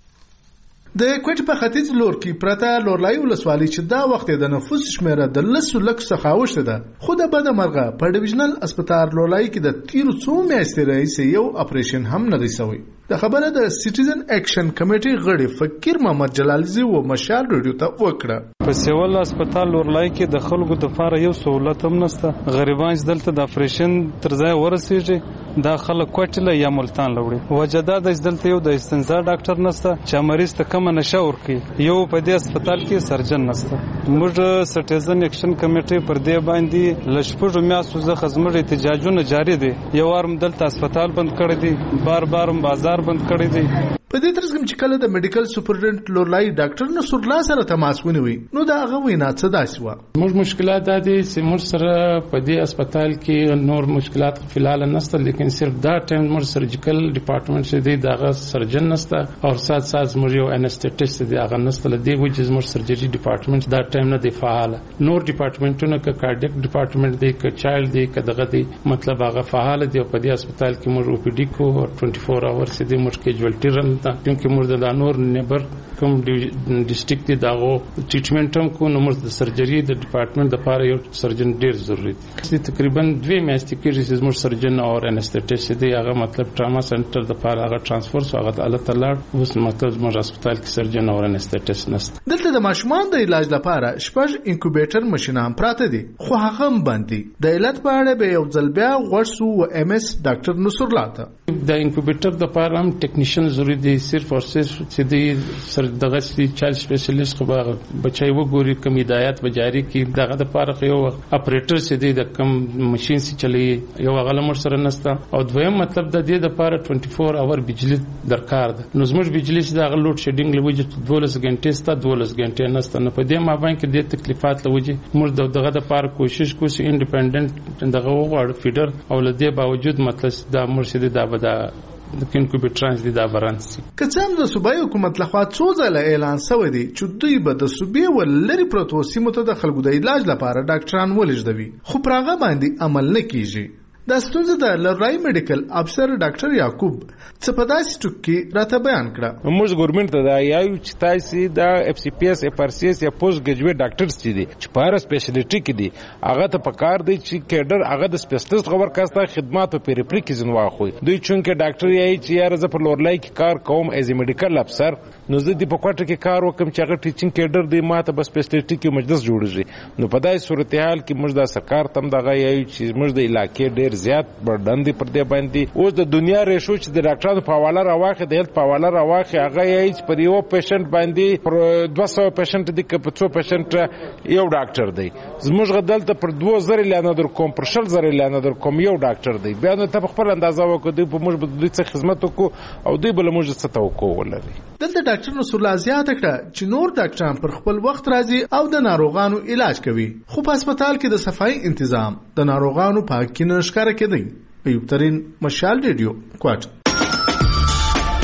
د کوټې په ختیځ لور کې پرته لورلای ولسوالۍ چې دا وخت د نفوس شمیره د لسو لک څخه اوښته ده، خو د بده مرغه په ډیویژنل هسپتال لورلای کې د تیرو څو میاشتې راهیسې یو اپریشن هم نه دی شوی. د خبره د سټیزن اکشن کمیټې غړي فقیر محمد جلالزی و مشال ریډیو ته وکړه. په سیول هسپتال لورلای کې د خلکو د لپاره یو سہولت هم نشته. غریبان چې دلته د اپریشن تر ځای ورسیږي دا خلک کوټله یا ملتان لوړي. وجدا د دلته یو د استنزا ډاکټر نشته چې مریض ته کوم نشه ورکړي. یو په دې هسپتال کې سرجن نشته. موږ سټیزن اکشن کمیټې پر دې باندې لشپږ میاشتو څخه زموږ احتجاجونه جاری دي. یو وارم دلته هسپتال بند کړی دی، بار بار بازار بند کړی دی. په دې ترڅ کې چې کله د میډیکل سپرډنټ لورلای ډاکټر نصر الله سره تماس ونیوي نو دا هغه وینا څه داسې و. موږ مشکلات دا دي چې موږ سره په دې هسپتال کې نور مشکلات فلحال نشته، لیکن صرف دا ټایم موږ سرجیکل ډپارټمنټ چې دی داغه سرجن نشته او سات سات موږ یو انستیټیسټ دی هغه نشته. لدی وجه موږ سرجری ډپارټمنټ دا ټایم نه دی فعال. نور ډپارټمنټونه ک کارډیک ډپارټمنټ دی ک چایلډ دی ک دغه دی مطلب هغه فعال دی. په دې هسپتال کې موږ او پی ډی کو چوبیس اورز دی موږ کیجوالټی رن تا کیونکه موږ د نور نیبر کوم ډیسټریکټ دی داغو ټریټمنټ هم کو نو موږ د سرجری د ډپارټمنټ د لپاره یو سرجن ډیر ضروري دی. تقریبا دوه میاشتې کې چې موږ سرجن او انستیټیسټ دی هغه مطلب ټراما سنټر د لپاره هغه ترانسفر سو هغه الله تعالی اوس مطلب موږ هسپتال کې سرجن او انستیټیسټ نشته. دلته د ماشومان د علاج لپاره شپږ انکوبیټر ماشینان پراته دي، خو هغه هم باندې د علت په اړه به یو ځل بیا غوښسو او ام اس ډاکټر نصر الله ته د انکوبیټر د لپاره هم ټیکنیشن ضروري دی. صرف او صرف چې دی سر دغه چایلډ سپیشلیست خو بچای وګوري کوم هدایت به جاری کی دغه د لپاره یو اپریټر چې دی د کم ماشين سي چلی یو غلم سره نسته. او دویم مطلب د دې د لپاره چوبیس اور بجلی درکار ده. نو زموږ بجلی چې دغه لوډ شیډینګ لوي دولس غنټې ستا دولس غنټې نسته. نو په دې مابین کې د تکلیفات لوي موږ دغه د لپاره کوشش کوو چې انډیپندنت دغه وغواړو فیډر او لدې باوجود مطلب دا مرشد دا بدا د انکوبیټرانس دي دا برانسي. که څه هم د صوبایي حکومت لخوا څو ځله اعلان شوی دی چې دوی به د صوبې ولري پروتو سیمو ته د خلکو د علاج لپاره ډاکټران ولېږدوي، خو پر هغه باندې عمل نه کیږي. دا ستونزه د لورلای میډیکل افسر ډاکټر یعقوب څه په داسې ټکي راته بیان کړه. موږ ګورنمنت ته دا یایو چې تاسو د اف سی پی اس اف ار سی اس یا پوسټ ګریجویټ ډاکټرز چې دي چې په هر سپیشلیټي کې دي هغه ته پکار دی چې کیډر هغه د سپیشلیست خبر کاسته خدمات په پیری کې ځنوا خو دوی چونکه ډاکټر یای چې یار ز په لورلای کې کار کوم ایز ا میډیکل افسر نو زه د په کوټه کې کار وکم چې هغه ټیچینګ کیډر دی ماته بس سپیشلیټي کې مجلس جوړیږي. نو په دای صورتحال کې موږ د سرکار تم دغه یایو چې موږ د علاقې ډیر زیات بردن دی پر دې باندې اوس د دنیا ریشو چې د ډاکټرانو په حواله راواخه د هیلث په حواله راواخه هغه یې پر یو پیشنټ باندې پر دوه سوه پیشنټ دی که په څو پیشنټ یو ډاکټر دی. زموږ غدلته پر دوه زره لانه در کوم پر شل زره لانه در کوم یو ډاکټر دی. بیا نو ته خپل اندازه وکړو په موږ به دوی څه خدمت وکړو او دوی بل موږ څه توقع ولري. دلته ډاکټر نصر الله زیاته کړه چې نور ډاکټران پر خپل وخت راځي او د ناروغانو علاج کوي، خو په هسپتال کې د صفائی تنظیم د ناروغانو پاکي نه ښکاره کېدی. ایوب ترین مشال ریډیو کوټ.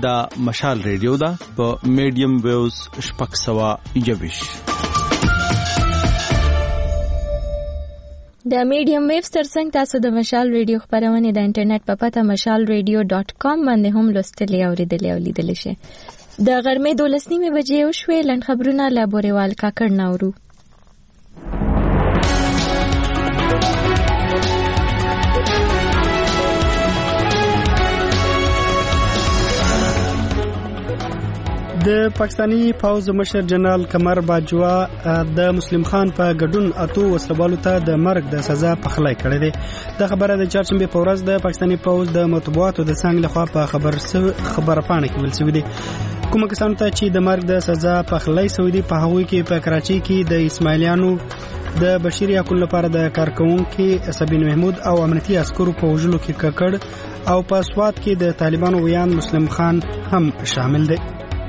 دا مشال ریډیو دا په میډیم ویوز شپږ سوه یوویش. د میډیم ویوز ترڅنګ تاسو د مشال ریډیو خبرونه د انټرنیټ په پته مشال ریډیو ډاٹ کام باندې هم لوستلی او ریډلی او لیدلی شئ. د غرمې دولس نیمې بجې وشوې. لنډ خبرونه له بورېوال کاکړ نه اورو. د پاکستانی پوز مشر جنرال قمر باجوا د مسلم خان په ګډون اتو وسلوالو ته د مرګ د سزا پخلی کړی دی. د خبره د چهارشنبه په ورځ د پاکستانی پوز د مطبوعاتو د څنګ لخوا په خبر خبره پاڼه کې ویل شوی دی. کوم کسان ته چې د مرګ د سزا پخلی شوی دی په هغوی کې په کراچي کې د اسماعیلیانو د بشیر یاکون لپاره د کارکونکو سبین محمود او امنیتي عسکرو په وژلو کې ککړ او په سواد کې د طالبانو ویان مسلم خان هم شامل دی.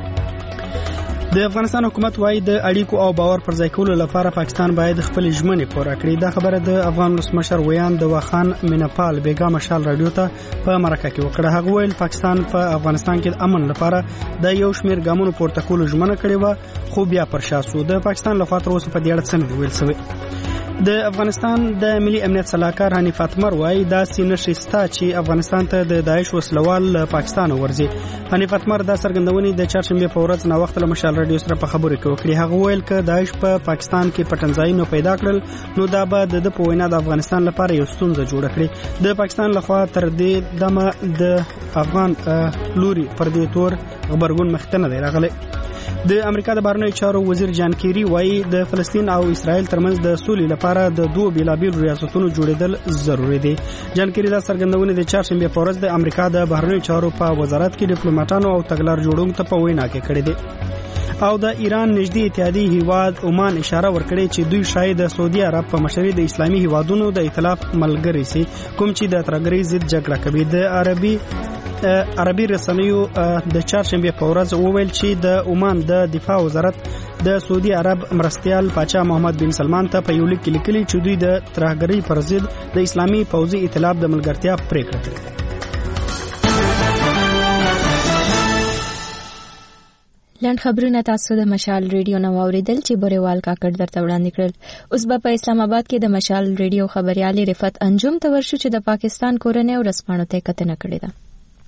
د افغانستان حکومت وايي د اړیکو او باور پر ځای کولو لپاره پاکستان باید خپل ژمنې پوره کړي. دا خبره د افغان ولسمشر ویان د واخان مینپال بیګا مشال رادیو ته په مرکه کې وکړه. هغه ویل پاکستان په افغانستان کې د امن لپاره د یو شمېر ګامونو پورته کولو ژمنه کړې و خو بیا پر شا سو. د پاکستان لخوا تر اوسه په دې اړه څه نه ویل شوی. د افغانستان د ملي امنیت صلاحکار حنیف اتمر وايي دا سینه شستا چې افغانستان ته د داعش وسلوال پاکستان ورځي. حنیف اتمر دا څرګندونې د چهارشنبه په ورځ نا وخت له مشال رادیو سره په خبرو کې وکړي. هغه ویل ک داعش په پا پاکستان کې پټنځای نو پیدا کړل نو دا به د په وینا د افغانستان لپاره یو ستونزه جوړه کړي. د پاکستان لخوا تر دې دمه د افغان لوري پر دې تور خبرګون مختنه دی راغلی. د امریکا د بهرنیو چارو وزیر جان کیری وايي د فلسطین او اسرائیل ترمنځ د سولې لپاره د دوه بیلابیل ریاستونو جوړیدل ضروري دي. جان کیری دا څرګندونه د چهارشنبه په ورځ د امریکا د بهرنیو چارو په وزارت کې ډیپلوماټانو او تګلار جوړونکو ته په وینا کې کړې دي. او د ایران نږدې اتحادیه هیواد عمان اشاره ورکړې چې دوی شاید د سعودي عرب په مشرۍ د اسلامي هیوادونو د ائتلاف ملګری سي کوم چې د ترګری ضد جګړه کوي. د عربي عربي رسنیو د چهارشنبه په ورځ وویل چې د عمان د دفاع وزارت د سعودي عرب مرستيال پاچا محمد بن سلمان ته په یو لیک کې لیکلي چې دوی د ترهګرۍ پر ضد د اسلامي پوځي ائتلاف د ملګرتیا پریکړه کړې. لنډ خبرونه تاسو د مشال ریډیو نو اوریدل چې بورېوال کاکړ درته وړاندې کړل. اوس به په اسلام آباد کې د مشال ریډیو خبريالي رفعت انجم ته ورشو چې د پاکستان کورنۍ او رسپانو ته کتنه کړې ده.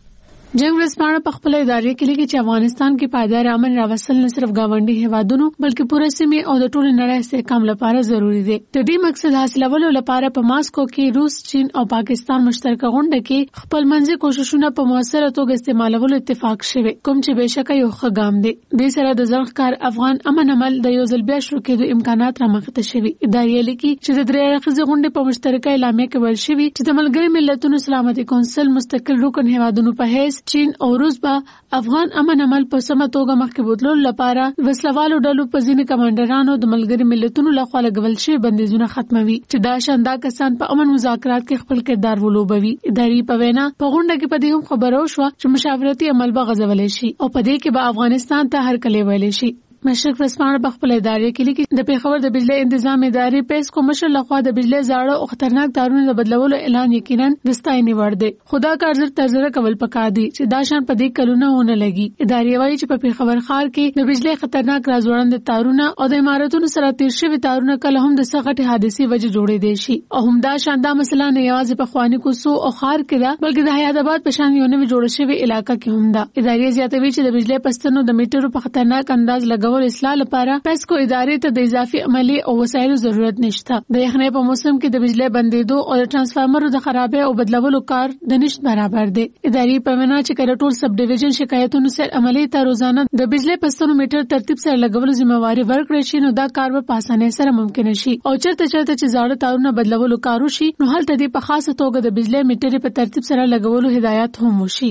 جنگ ورځپاڼه په خپل ادارې کې لیکي چې افغانستان کې پایدار امن راوستل نه صرف گاونډي هیوادونو بلکې پوره سیمه او د ټولو نړۍ استحکام لپاره ضروری دی. د دې مقصد حاصلولو لپاره په ماسکو کې روس، چین او پاکستان مشترکه غونډه کې خپل منځي کوششونه په موثره توګه استعمالولو اتفاق شوی کوم چې بهشکه یو ښه ګام دی. د سره د ځلخکار افغان امن عمل د یو ځل بیا شروع کېدو امکانات رامخته شوي. ادارې لیکي چې د درې اړخیزې غونډې په مشترکه اعلامیه کې ویل شوی چې د ملګري ملتونو سلامتي کونسل مستقل رکن هیوادونو په حیث چین او روس به افغان امن عمل په سمه توګه مخکې بوتلو لپاره وسلوالو ډلو په ځینې کمانډرانو د ملګري ملتونو لخوا لګول شوي بندیزونه ختموي چې دا شاندا کسان په امن مذاکرات کې خپل کردار ولوبوي. اداري په وینا په غونډه کې په دې هم خبرو شو چې مشاورتي عمل به غځولای شي او په دې کې به افغانستان ته هر کله ویل شي. مشرق ورځپاڼه په خپل ادارې کې لیکي د پیښور د بجلی تنظیم ادارې پیس کو مشر لخوا د بجلی زاړه او خطرناک تارونو د بدلولو اعلان یقینا د ستاینې وړ دی. خدا کار زر تر کول پکار دی چې دا شان په دې کلونه ونه لګي. ادارې وايي چې په پیښور ښار کې د بجلی خطرناک رازوړند تارونه او د عمارتونو سره تیر شوی تارونه کله هم د سغټ حادثې وجه جوړې دي شي او هم دا شاندا مسله نه یوازې په خواني کوسو او خار کې ده بلکې د حیات آباد په شان یو نوې جوړ شوی علاقې کې هم ده. ادارې زیاتوي چې د بجلی پستنو د میټرو په خطرناک انداز لګول اصلاح لپاره پیسکو ادارې ته د اضافي عملي او وسایلو ضرورت نشته. د یخنۍ په موسم کې د بجلی بندیدو او د ترانسفارمرو د خرابې او بدلولو کار د نشټ برابر دی. ادارې په وینا چې کله ټول سب ډیویژن شکایتونو سره عملي ته روزانه د بجلی پستونو میټر ترتیب سره لګولو ځمواري ورکړي شي نو دا کار په اسانۍ سره ممکن شي او چرته چرته چې زاړه تارونه بدلولو کارو شي نو هلته د په خاصه توګه د بجلی میټر په ترتیب سره لګولو هدایت هم وشي.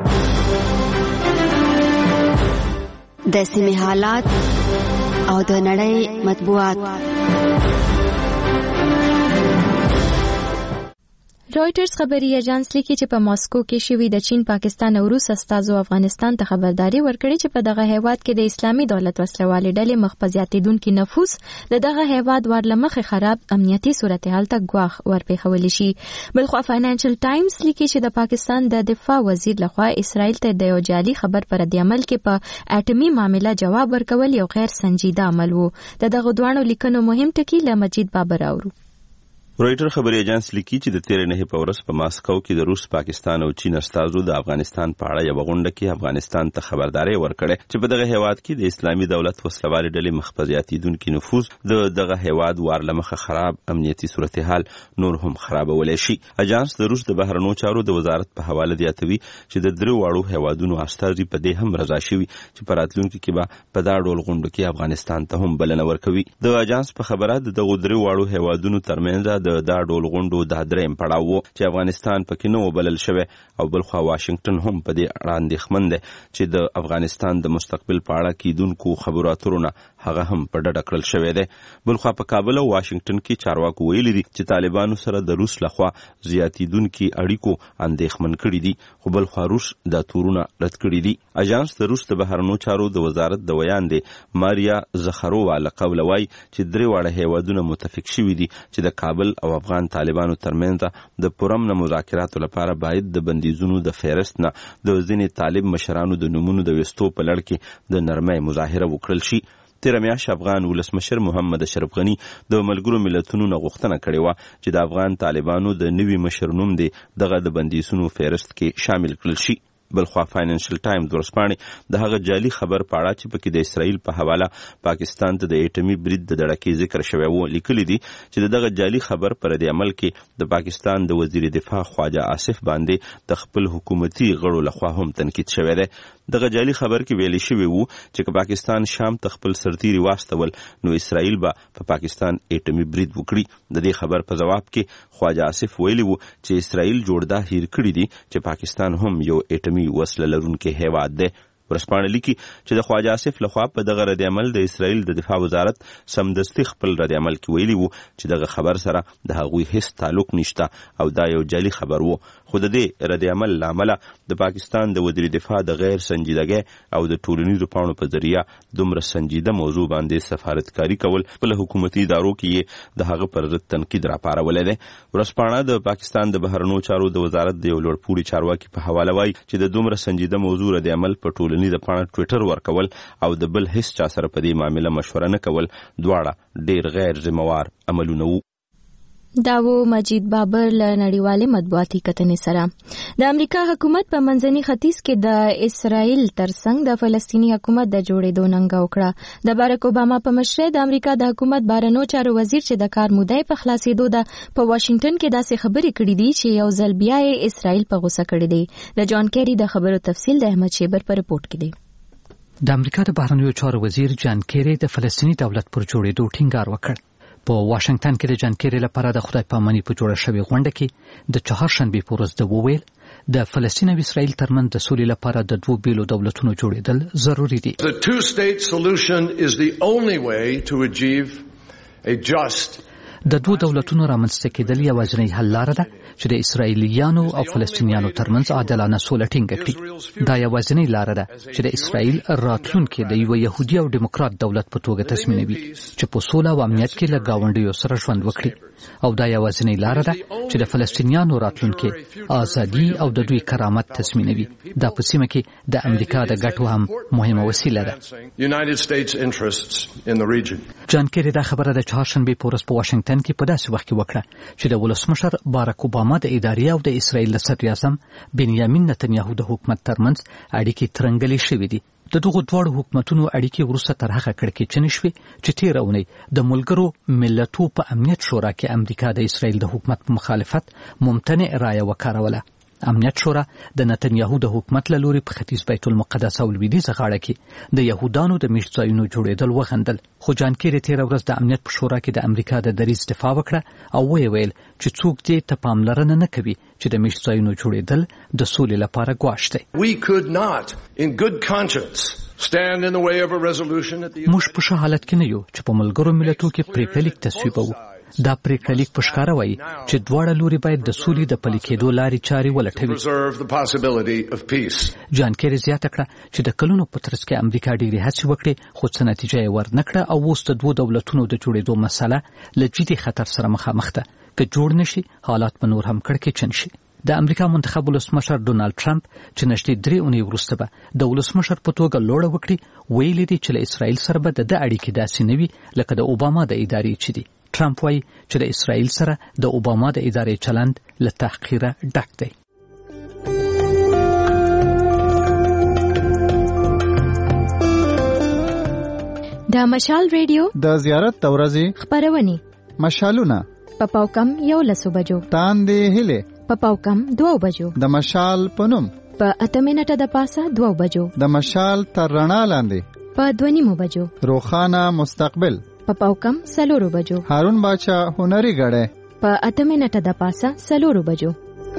د سیمې حالات او د نړۍ مطبوعات. رويټرز خبري اژانس لیکي چې په ماسکو کې شوی د چین پاکستان او روس استازو افغانستان ته خبرداري ورکړي چې په دغه هیواد کې د اسلامي دولت وسلوالې ډلې مخ په زیاتېدونکي نفوس د دغه هیواد ورلمخه خراب امنیتي صورتحال ته ګواښ ورپېښولی شي. بلخوا فاینانشل ټایمز لیکي چې د پاکستان د دفاع وزیر لخوا اسرائیل ته د یو جعلي خبر پر رد عمل کې په اټومي معامله جواب ورکول یو غیر سنجیده عمل وو. د دغه دوانو لیکنو مهم ټکي له مجید بابر اورو. رويټر خبري اژانس لیکي چې د تیر نه په ورځ په ماسکو کې د روس، پاکستان او چین استازو د افغانستان په اړه یو غونډه کې افغانستان ته خبرداري ورکړه چې په دغه هیواد کې د اسلامي دولت وسلوالې ډلې مخ په زیاتېدونکي نفوذ د دغه هیواد وارلمخه خراب امنیتي صورتحال نور هم خرابولی شي. اژانس د روس د بهرنیو چارو د وزارت په حواله زیاتوي چې د درې واړو هیوادونو استازي په دې هم رضا شوي چې په راتلونکي کې به په دا ډول غونډو کې افغانستان ته هم بلنه ورکوي. د اژانس په خبره د دغه درې واړو هیوادونو ترمنځ د دا ډول غونډو د درېم پړاو وو چې افغانستان پکې نه وبلل شوی او بلخوا واشنگټن هم په دې اړه اندېښمن دی چې د افغانستان د مستقبل په اړه کیدونکو خبرو اترونه هغه هم په ډډه کړل شوی دی. بلخوا په کابل او واشنگټن کې چارواکو ویلي دي چې طالبانو سره د روس لخوا زیاتېدونکي اړیکو اندېښمن کړي دي، خو بلخوا روس دا تورونه رد کړي دي. اژانس د روس د بهرنیو چارو د وزارت د ویاندې ماریا زخرووا له قوله وایي چې درې واړه هیوادونه متفق شوي دي چې د کابل او افغان طالبانو ترمنځ د پرامن مذاکراتو لپاره باید د بندیزونو د فهرست نه د ځینې طالب مشرانو د نومونو د ویستو په لړ کې د نرمۍ مظاهره وکړل شي. تیره میاشت افغان ولسمشر محمد اشرف غني د ملګرو ملتونو نه غوښتنه کړې وه چې د افغان طالبانو د نوي مشر نوم دی دغه د بندیزونو فهرست کې شامل کړل شي. بلخوا فاینانشل ټایمز ورسپاڼې د هغه جعلي خبر په اړه چې پکې د اسرائیل په حواله پاکستان ته د اټومي برید د دړکې ذکر شوی و لیکلي دي چې دغه جعلي خبر پر د عمل کې د پاکستان د وزیر دفاع خواجه آصف باندې د خپل حکومتي غړو لخوا هم تنقید شوی دی. دغه جعلي خبر کې ویلي شوی وو چې پاکستان شام ته خپل سرتیري واستول نو اسرائیل به په پاکستان اټومي برید وکړي. د دې خبر په جواب کې خواجه آصف ویلي وو چې اسرائیل جوړدا هیر کړی دي چې پاکستان هم یو اټومي وسله لرونکي هیواد دی. ورسپاڼه لیکي چې د خواجه آصف لخوا په دغه رد عمل د اسرائیل د دفاع وزارت سمدستي خپل رد عمل کې ویلي وو چې دغه خبر سره د هغوی هیڅ تعلق نشته او دا یو جعلي خبر وو. خو د دې رد عمل لامل د پاکستان د وزیر دفاع د غیر سنجیدګۍ او د ټولنیزو پاڼو په ذریعہ دومره سنجیده موضوع باندې سفارتکاری کول خپل حکومتي ادارو کې د هغه پر ضد تنقید راپارولې ده. ورسپاڼه د پاکستان د بهرنیو چارو د وزارت د یو لوړپوړي چارواکي په حواله وایي چې د دومره سنجیده موضوع رد عمل په ټولنیزه د پاڼه ټویټر ورکول او د بل هیڅ چا سره په دې معامله مشوره نه کول دواړه ډیر غیر ذمہوار عملونه وو. داو مجید بابر له نړیوالې مطبوعاتي کتنې سره د امریکا حکومت په منځني ختیځ کې د اسرائیل ترڅنګ د فلسطینی حکومت د جوړېدو ننګه وکړه. د بارک اوباما په مشرۍ د امریکا د حکومت بهرنیو چارو وزیر چې د کار مودې په خلاصېدو ده په واشنگټن کې داسې خبرې کړې دي چې یو ځل بیا یې اسرائیل په غوسه کړی دی. د جان کیری د خبرو تفصیل د احمد شیبر په رپورت کې دی. د امریکا د بهرنیو چارو وزیر جان کیری د فلسطینی دولت پر جوړېدو ټینګار وکړ. په واشنگټن کې د جان کیری لپاره د خدای پاماني په جوړه شوې غونډه کې د چهارشنبه په ورځ د وویل د فلسطین او اسرائیل ترمنځ د سولې لپاره د دوه بیلو دولتونو جوړېدل ضروری دي. The two-state solution is the only way to achieve a just د دوه دولتونو رامنځته کېدل یوازینی حل لاره ده چې د اسرائیلیانو او فلسطینیانو ترمنځ عادلانه سوله ټینګه کړي. دا یوازینی لاره ده چې د اسرائیل راتلونکي د یو يهودي او دیموکرات دولت په توګه تضمینوي چې په سوله او امنیت کې له ګاونډیو سره ژوند وکړي، او دا یوازینی لاره ده چې د فلسطینیانو راتلونکي ازادي او د دوی کرامت تضمینوي. دا په سیمه کې د امریکا د ګټو هم مهمه وسیله ده. جان کیری دا خبره د چهارشنبه په ورځ په واشنگټن کې په داسې وخت کې وکړه چې د ولسمشر بارک اوباما د ادارې او د اسرائیل د صدر اعظم بنیامین نتنیاهو د حکومت ترمنځ اړیکې ترنګلې شوې دي. د دغو دواړو حکومتونو اړیکې وروسته تر هغه کړکېچنې شوې چې تېره اونۍ د ملګرو ملتو په امنیت شورا کې امریکا د اسرائیل د حکومت په مخالفت ممتنع رایه وکاروله. امنیت شورا د نتنیاهو د حکومت له لوري په ختیځ بیت المقدس او لویدیځه غاړه کې د یهودانو د میشت ځایونو جوړېدل وغندل. خو جان کیری تېره ورځ د امنیت په شورا کې د امریکا د دریځ دفاع وکړه او ویې ویل چې څوک دې ته پاملرنه نه کوي چې د میشت ځایونو جوړېدل د سولې لپاره ګواښ دی. We could not in good conscience stand in the way of a resolution at the موږ په ښه حالت کې نه یو چې په ملګرو ملتونو کې پریکړه لیک تصویبوو. دا پریکړه لیک په ښکاره وایي چې دواړه لوري باید د سولې د پلي کېدو لارې چارې ولټوي. جان کیری زیاته کړه چې د کلونو په ترڅ کې امریکا ډېرې هڅې وکړې خو څه نتیجه یې ورنکړه او اوس د دوو دولتونو د جوړېدو مسله له جدي خطر سره مخامخ ده. که جوړ نشي حالات به نور هم کړکېچن شي. د امریکا منتخب ولسمشر ډونالد ټرمپ چې نږدې درې اونۍ وروسته به د ولسمشر په توګه لوړه وکړي ویلي دي چې له اسرائیل سره به د ده اړیکې داسې نه وي لکه د اوباما د ادارې چې دي. ټرمپ وایي چې د اسرائیل سره د اوباما د ادارې چلند له تحقیره ډک دی. د مشال ریډیو د زیارت د ورځې خبرونه مشالونه په پاوکم یو لسو بجو تاندې هله په پاوکم دوه بجو د مشال پنوم په اته منټه د پاسه دوه بجو د مشال تر رڼا لاندې په دوه نیمو بجو روخانه مستقبل په پاوکم سلورو بجو هارون باچا هنري غړې په اته منټه د پاسه سلورو بجو.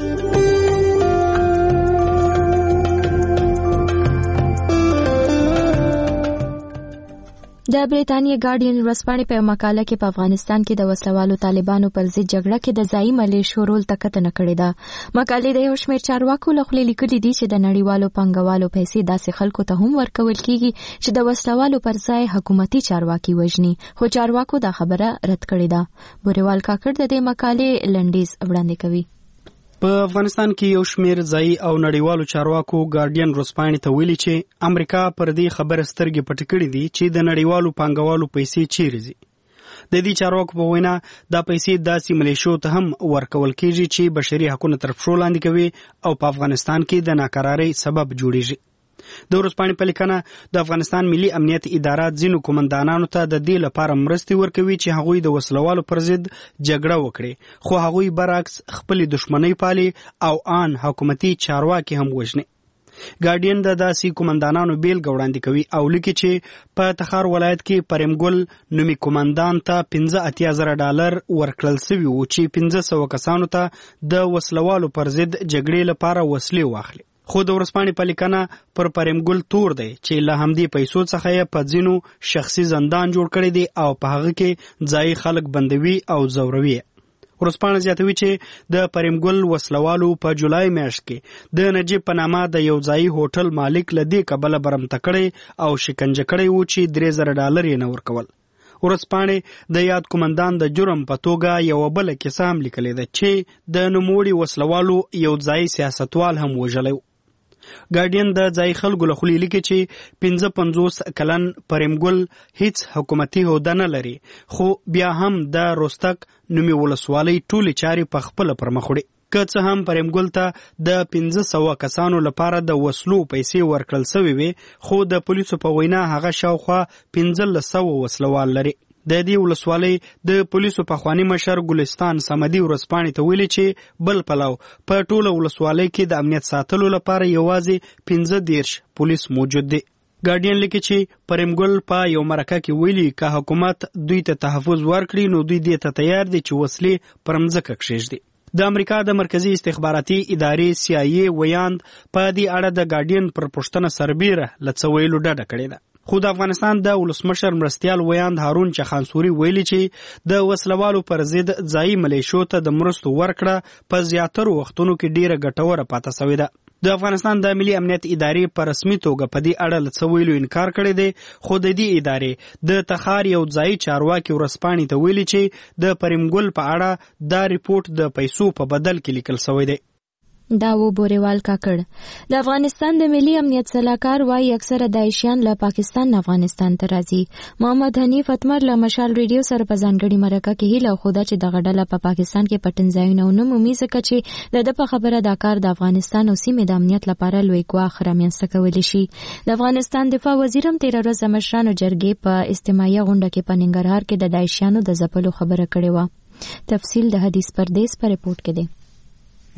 د بریټانیا ګارډین ورځپاڼې په مقاله کې په افغانستان کې د وسلوالو طالبانو پر ضد جګړه کې د ځایي ملیشو رول ته کتنه کړې ده. مقالې د یو شمېر چارواکو له خولې لیکلي دي چې د نړیوالو پانګوالو پیسې داسې خلکو ته هم ورکول کیږي چې د وسلوالو پر ځای حکومتي چارواکي وژني، خو چارواکو دا خبره رد کړې ده. بوریوال کاکړ د دې مقالې لنډیز وړاندې کوي. په افغانستان کې یو شمېر ځایي او نړیوالو چارواکو ګارډین ورځپاڼې ته ویلي چې امریکا پر دې خبره سترګې پټې کړې دي چې د نړیوالو پانګوالو پیسې چیرې ځي. د دې چارواکو په وینا دا پیسې داسې ملیشو ته هم ورکول کیږي چې بشري حقوقو تر پښو لاندې کوي او په افغانستان کې د ناکرارۍ سبب جوړیږي. د ورځپاڼې په لیکنه د افغانستان ملي امنیت اداره ځینو قومندانانو ته د دې لپاره مرستې ورکوي چې هغوی د وسلوالو پر ضد جګړه وکړي، خو هغوی برعکس خپلې دښمنۍ پالي او آن حکومتي چارواکي هم وژني. ګارډین د داسې قومندانانو بیلګه وړاندې کوي او لیکي چې په تخار ولایت کې پرمګل نومي قومندان ته پنځه اتیا زره ډالر ورکړل شوي وو چې پنځه سوه کسانو ته د وسلوالو پر ضد جګړې لپاره وسلې واخلي. خو د ورځپاڼې په لیکنه پر پرمګل تور دی چې له همدې پیسو څخه یې په ځینو شخصي زندان جوړ کړی دی او په هغه کې ځایي خلک بندوي او ځوروي. ورځپاڼه زیاتوي چې د پرمګل وسلوالو په جولای میاشت کې د نجیب په نامه د یو ځایي هوټل مالک له دې کبله برمته کړی او شکنجه کړی و چې درې زره ډالر یې نه ورکول. ورځپاڼې د یاد قومندان د جرم په توګه یو بله کیسه هم لیکلې ده چې د نوموړي وسلوالو یو ځایي سیاستوال هم وژلی و. ګارډین د ځایي خلکو له خولې لیکي چې پنځه پنځوس کلن پرمګل هیڅ حکومتي عہده نه لري، خو بیا هم د روستک نومي ولسوالۍ ټولې چارې په خپله پر مخ وړي. که څه هم پرمګل ته د پنځه سوه کسانو لپاره د وسلو پیسې ورکړل سوې وي، خو د پولیسو په وینا هغه شاوخوا پنځلس سوه وسلوال لري. د دې ولسوالۍ د پولیسو پخوانی مشر ګلستان صمدي ورځپاڼې ته ویلي چې بل پلو په ټوله ولسوالۍ کې د امنیت ساتلو لپاره یوازې پنځه دیرش پولیس موجود دي. ګارډین لیکي چې پرمګل په یو مرکه کې ویلي که حکومت دوی ته تحفظ ورکړي نو دوی دې ته تیار دي چې وسلې پر مځکه کښېږدي. د امریکا د مرکزی استخباراتي ادارې سی آی ای ویاند په دې اړه د ګارډین پر پوښتنه سربیره له څه ویلو ډډه کړې ده. خو د افغانستان د ولسمشر مرستیال ویاند هارون چخانسوري ویلي چې د وسلوالو پر ضد ځایي ملیشو ته د مرستو ورکړه په زیاترو وختونو کې ډیره ګټوره پاته شوې ده. د افغانستان د ملي امنیت ادارې په رسمي توګه په دې اړه له څه ویلو انکار کړی دی، خو د دې ادارې د تخار یو ځایي چارواکي ورځپاڼې ته ویلي چې د پرمګل په اړه دا ریپورت د پیسو په بدل کې لیکل شوی دی. دا و بوریوال کاکړ. د افغانستان د ملي امنیت سلاکار وايي اکثره داعشیان له پاکستان افغانستان ته راځي. محمد حنیف اتمر له مشال ریډیو سره په ځانګړي مرکه کې هیله خوده چې دغه ډله په پاکستان کې پټنځایونه ونه مومي، ځکه چې د ده په خبره دا کار د افغانستان او سیمې د امنیت لپاره لوی ګواښ رامنځته کولی شي. د افغانستان دفاع وزیر هم تېره ورځ د مشرانو جرګې په استماعیه غونډه کې په ننګرهار کې د داعشیانو د ځپلو خبره کړې وه. تفصیل د حدیث پردیس په ریپورت کې دی.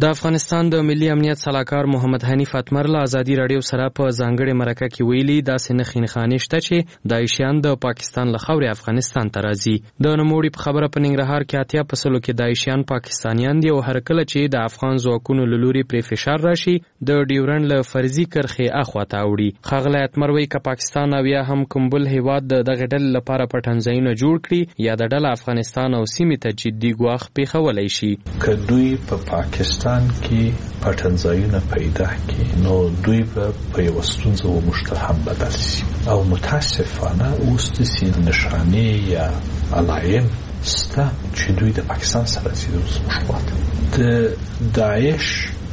د افغانستان د ملي امنیت سلاکار محمد حنیف اتمر له ازادي رادیو سره په ځانګړي مرکه کې ویلي داسې نښې نښانې شته چې داعشیان د پاکستان له خاورې افغانستان ته راځي. د نوموړي په خبره په ننګرهار کې اتیا په سلو کې داعشیان پاکستانیان دي او هر کله چې د افغان ځواکونو له لوري پرې فشار راشي د ډیورنډ له فرضي کرښې اخواته اوړي. ښاغلی اتمر وایي که پاکستان او یا هم کوم بل هیواد د دغې ډلې لپاره پټنځایونه جوړ کړي یا د ډله افغانستان او سیمې ته جدي ګواښ پېښولی شي. که دوی په پاکستان کې پټنځایونه پیدا کړي نو دوی به په یوه ستونزه و موږ ته هم بدل شي او متاسفانه اوس داسې نښانې یا علایم شته چې دوی د پاکستان سره ځي اوس موږ خواته د داعش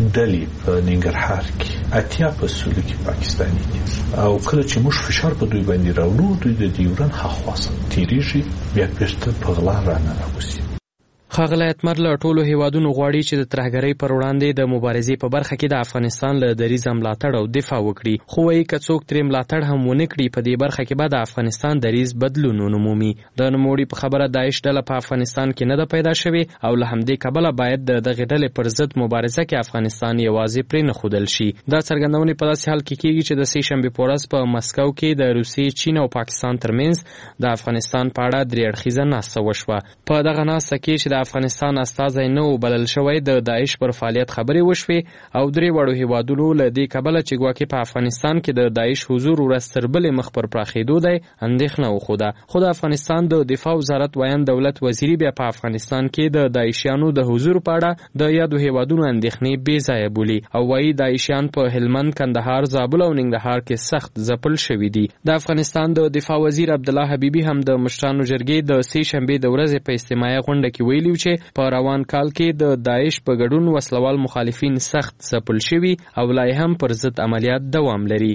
ډلې په ننګرهار کې اتیا په سلو کې پاکستاني دي او کله چې موږ فشار په دوی باندې راوړو دوی د ډیورنډ هاخوا تېرېږي بیا بېرته په غلا راننوځي. ښاغلی اتمر له ټولو هیوادونو غواړي چې د ترهګرۍ پر وړاندې د مبارزې په برخه کې د افغانستان له دریځه ملاتړ او دفاع وکړي، خو وایي که څوک ترې ملاتړ هم ونه کړي په دې برخه کې به د افغانستان دریځ بدلون ونه مومي. د نوموړي په خبره داعش ډله په افغانستان کې نه ده پیدا شوې او له همدې کبله باید د دغې ډلې پر ضد مبارزه کې افغانستان یوازې پرې نه ښودل شي. دا څرګندونې په داسې حال کې کېږي چې د سې شنبې په ورځ په مسکو کې د روسیې، چین او پاکستان ترمنځ د افغانستان په اړه درې اړخیزه ناسته وشوه. په دغه ناسته کې چې د افغانستان استازی نه و بلل شوی د داعش پر فعالیت خبرې وشوې او درې واړو هیوادونو له دې کبله چې ګواکې په افغانستان کې د داعش حضور ورځ تر بلې مخ پر پراخېدو دی اندېښنه وښوده. خو د افغانستان د دفاع وزارت ویاند دولت وزیري بیا په افغانستان کې د داعشیانو د حضور په اړه د یادو هیوادونو اندېښنې بې ځایه بولي او وایي داعشیان په هلمند، کندهار، زابل او ننګرهار کې سخت ځپل شوي دي. د افغانستان د دفاع وزیر عبدالله حبیبي هم د مشرانو جرګې د سې شنبې د ورځې په اجتماعي غونډه کې ویلي و چې په روان کال کې د داعش په ګډون وسلوال مخالفین سخت ځپل شوي او لا هم پر ضد عملیات دوام لري.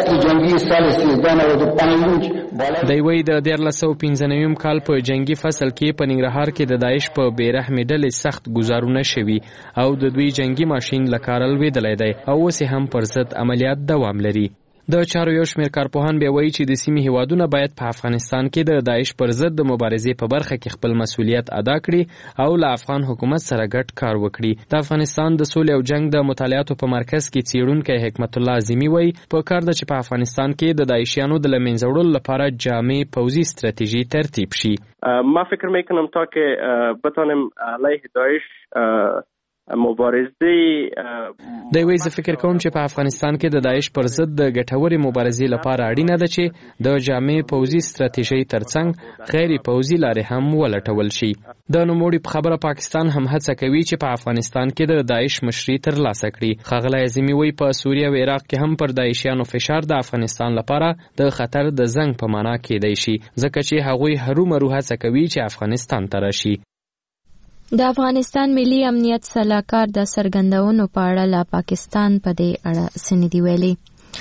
دی وایي د دیارلس سوه پنځه نویم کال په جنگي فصل کې په ننګرهار کې د داعش په بې رحمې ډلې سخت ګزارونه شوي او د دوی جنگي ماشین له کاره لوېدلی دی او اوس هم پر ضد عملیات دوام لري. د چارو یو شمېر کارپوهان بیا وایي چې د سیمې هیوادونه باید په افغانستان کې د داعش پر ضد د مبارزې په برخه کې خپل مسؤلیت ادا کړي او له افغان حکومت سره ګډ کار وکړي. د افغانستان د سولې او جنگ د مطالعاتو په مرکز کې څېړونکی حکمت الله اعظمي وایي په کار ده چې په افغانستان کې د داعشیانو د له منځه وړلو لپاره جامع پوځي ستراتیژي ترتیب شي. ما فکر میکنم تا که بتانیم علیه داعش مبارزه دی وایي زه فکر کوم چې په افغانستان کې د داعش پر ضد د ګټورې مبارزې لپاره اړینه ده چې د جامع پوځي ستراتیژۍ ترڅنګ غیر پوځي لارې هم ولټول شي. د نوموړي په خبره پاکستان هم هڅه کوي چې په افغانستان کې د داعش مشري ترلاسه کړي. ښاغلی اعظمي وایي په سوریه او عراق کې هم پر داعشیانو فشار د افغانستان لپاره د خطر د زنګ په معنا کېدی شي ځکه چې هغوی هرومرو هڅه کوي چې افغانستان ته راشي. د افغانستان ملي امنیت سلاکار د څرګندونو په اړه له پاکستان په دې اړه څه نه دي ویلي.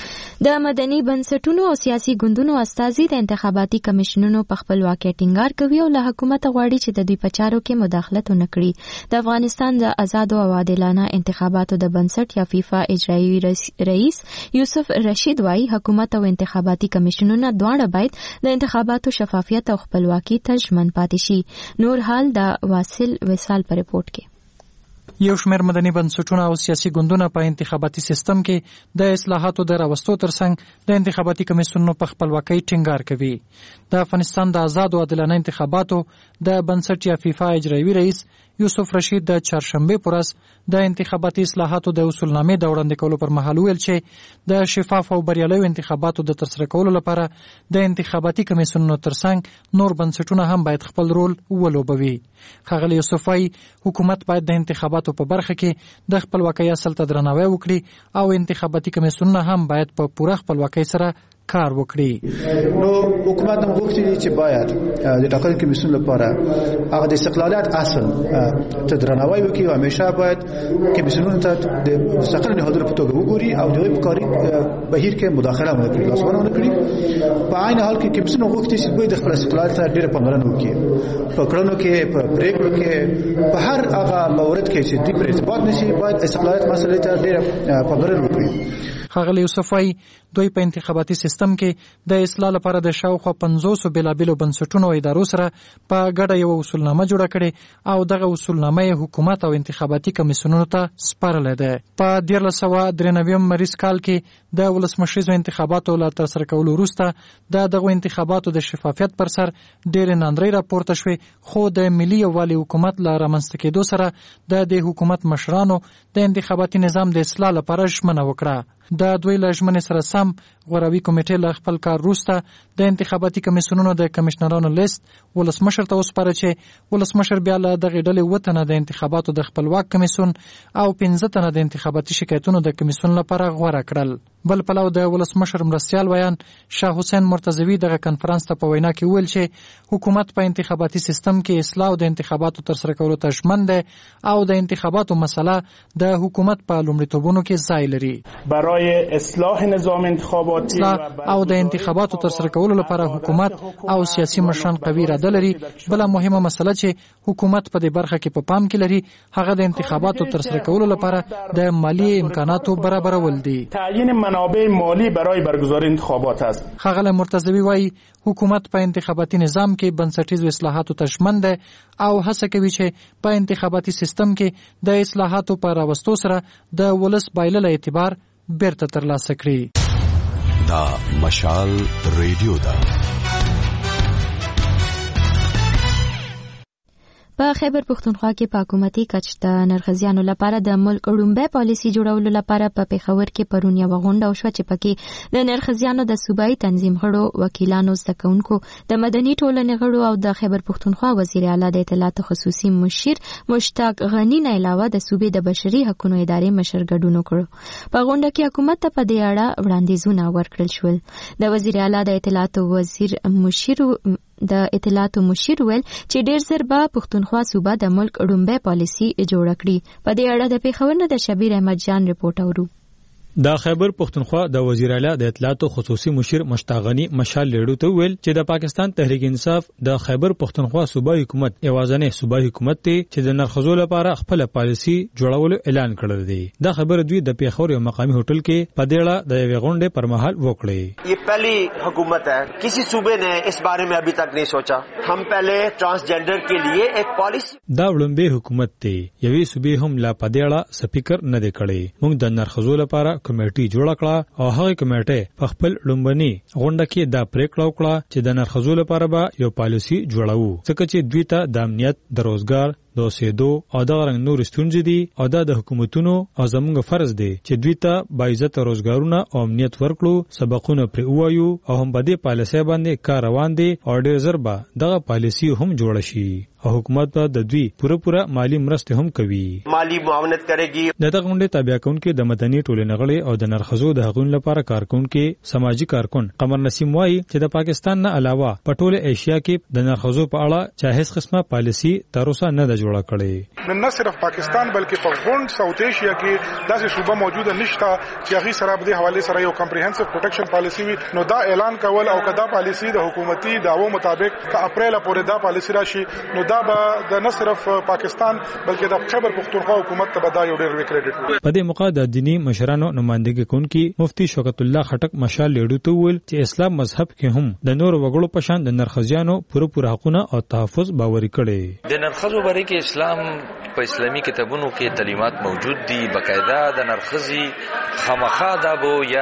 د مدني بنسټونو او سیاسي ګوندونو استازي د انتخاباتي کمیشنونو په خپلواکۍ ټینګار کوي او له حکومت غواړي چې د دوی په چارو کې مداخلت ونه کړي. د افغانستان د آزادو او عادلانه انتخاباتو د بنسټ یا فیفا اجرایي رئیس یوسف رشید وايي حکومت او انتخاباتي کمیشنونه دواړه باید د انتخاباتو شفافیت او خپلواکي ته ژمن پاتې شي. نور حال د واصل وصال په ریپورت کې. یو شمېر مدني بنسټونه او سیاسي ګوندونه په انتخاباتي سیستم کې د اصلاحاتو د راوستو ترڅنګ د انتخاباتي کمیسیونونو په خپلواکۍ ټینګار کوي. د افغانستان د آزادو عادلانه انتخاباتو د بنسټ یا فیفا اجرایي رئیس یوسف رشید د چهارشنبې په ورځ د انتخاباتي اصلاحاتو د اصولنامې د وړاندې کولو پر مهال ویل چې د شفاف او بریالیو انتخاباتو د ترسره کولو لپاره د انتخاباتي کمیسیونونو ترڅنګ نور بنسټونه هم باید خپل رول ولوبوي. ښاغلی یوسف وايي حکومت باید د انتخاباتو په برخه کې د خپلواکۍ اصل ته درناوی وکړي او انتخاباتي کمیسیونونه هم باید په پوره خپلواکۍ سره کار وکړي. نو حکومت هم غوښتي چې باید د ټاکنو کمیسیون لپاره هغه د استقلالیت اصل ته درناوی وکړي او همیشه باید کمیسیونونو ته د مستقل نهادونو په توګه وګوري او د دوی په کاري بهیر کې مداخله ونه کړي، لاسوهنه ونه کړي. په عین حال کې کمیسیون غوښتي چې باید د خپل استقلال ته ډېره پاملرنه وکړي په کړنو کې، په پریکړو کې، په هر هغه مورد کې چې دوی پر ارتباط نشي باید استقلالیت مسلې ته ډېره پاملرنه وکړي. ښاغلی یوسف وايي دوی په انتخاباتي سیستم کې د اصلاح لپاره د شاوخوا پنځوسو بېلابېلو بنسټونو او ادارو سره په ګډه یوه اصولنامه جوړه کړې او دغه اصولنامه یې حکومت او انتخاباتي کمیسیونونو ته سپارلې ده. په دیارلس سوه درې نوي مریض کال کې د ولسمشریزو انتخاباتو له ترسره کولو وروسته د دغو انتخاباتو د شفافیت پر سر ډېرې ناندرۍ راپورته شوې، خو د ملي یووالي حکومت له رامنځته کېدو سره د دې حکومت مشرانو د انتخاباتي نظام د اصلاح لپاره ژمنه وکړه. د دوی له ژمنې سره سم غوراوي کمیټې له خپل کار وروسته د انتخاباتي کمیسیونونو د کمشنرانو لیست ولسمشر ته وسپاره چې ولسمشر بیا له دغې ډلې اووه تنه د انتخاباتو د خپلواک کمیسیون او پنځه تنه د انتخاباتي شکایتونو د کمیسیون لپاره غوره کړل. بل پلو د ولسمشر مرستیال ویان شاه حسین مرتضوي دغه کنفرانس ته په وینا کې ویل چې حکومت په انتخاباتي سیستم کې اصلاح د انتخاباتو ترسره کولو ته ژمن دی او د انتخاباتو مسله د حکومت په لومړیتوبونو کې ځای لري. برای اصلاح نظام انتخاباتی او د انتخاباتو ترسره کولو لپاره حکومت او سیاسي مشران قوي اراده لري. بل مهمه مسله چې حکومت په دې برخه کې په پام کې لري هغه د انتخاباتو ترسره کولو لپاره د مالی امکاناتو برابرول دي. منابع مالی برای برگزاری انتخابات است. ښاغلی مرتضوي وايي حکومت په انتخاباتي نظام کې بنسټیزو اصلاحاتو ته ژمن دی او هڅه کوي چې په انتخاباتي سیستم کې د اصلاحاتو په راوستو سره د ولس بایللی اعتبار بیرته ترلاسه کړي. دا مشال ریډیو ده. په خیبر پښتونخوا کې په حکومتي کچ د نرخزیانو لپاره د ملک اړومبه پالیسي جوړولو لپاره په پیښور کې پرون یوه غونډه وشوه چې پکې د نرخزیانو د صوبایي تنظیم غړو، وکیلانو، زده کوونکو، د مدني ټولنې غړو او د خیبر پښتونخوا وزیر اعلی د اطلاعات خصوصي مشیر مشتاق غنی نه علاوه د صوبې د بشري حقوقو ادارې مشر ګډون وکړ. په غونډه کې حکومت ته په دې اړه وړاندیزونه ورکړل شول. د وزیر اعلی د اطلاعات وزیر مشیر د اطلاعات مشیر ویل چې ډیر زر به پښتونخوا صوبه د ملک اړومبه پالیسي جوړه کړي. په دې اړه د پیښور نه د شبیر احمد جان رپورټ اورو. د خیبر پښتونخوا د وزیر اعلی د اطلاعات خصوصي مشیر مشتاق غنی مشال لیډو ته ویل چې د پاکستان تحریک انصاف د خیبر پښتونخوا صوبایي حکومت یوازینی صوبایي حکومت دی چې د نرخزو لپاره خپل پالیسي جوړولو اعلان کړی دی. دا خبر دوی د پیښور یو مقامي هوټل کې په دې اړه د یوې غونډې پر مهال وکړې. یہ پہلی حکومت ہے، کسی صوبے نے اس بارے میں ابھی تک نہیں سوچا. ہم پہلے ٹرانسجنڈر کے لیے ایک پالیسی دا وړومبی حکومت دی، یوې صوبې هم لا په دې اړه سپیکر نه دی کړی. موږ د نرخزو لپاره کمیټي جوړه کړه او هغه کمیټه په خپل لومبني غونډه کې دا پریکړه وکړه چې د نرخزو لپاره به یو پالیسي جوړاو، ځکه چې دوی ته د امنیت، د روزګار، د اوسېدو او د رنګ نور ستونزې دي او دا د حکومتونو او زموږ فرض دی چې دوی ته باعزت روزګارونه او امنیت ورکړو، سبقونه پرې ووایو او هم په دې پالیسۍ باندې کار روان دی او ډېر ژر به دغه پالیسي هم جوړه شي او حکومت به د دوی پوره پوره مالی مرسته هم کوي، مالی معاونت کړي. د دغه غونډې تابع کونکي د مدني ټولنې غړي او د نرخزو د حقوقو لپاره کارکونکي سماجی کارکون قمر نسیم وایي چې د پاکستان نه علاوه په ټوله ایشیا کې د نرخزو په اړه چا هیڅ قسمه پالیسي تر اوسه نه ده جوړه کړې. نه صرف پاکستان بلکې په غونډ ساوث ایشیا کې داسې صوبه موجوده نشته چې هغه سره په دې حواله سره یو کمپریهنسیو پروټیکشن پالیسی وي. نو دا اعلان کول او کدا پالیسی د حکومتي داوو مطابق ک اپریل پورې دا پالیسی راشي، نو دا به د نه صرف پاکستان بلکې د خیبر پښتونخوا حکومت ته بدایو ډېر وکړډیټ. په دې موقع د دینی مشرانو نمائندګي کوونکي مفتی شوکت الله خټک مشال لیډو ته ویل چې اسلام مذهب کې هم د نور وګړو په شان د نرخزیانو پوره پوره حقوقونه او تحفظ باوري کړي. د نرخزو باره کې اسلام په اسلامي کتابونو کې تعلیمات موجود دي، باقاعده د نرخزي خامخا دا بو یا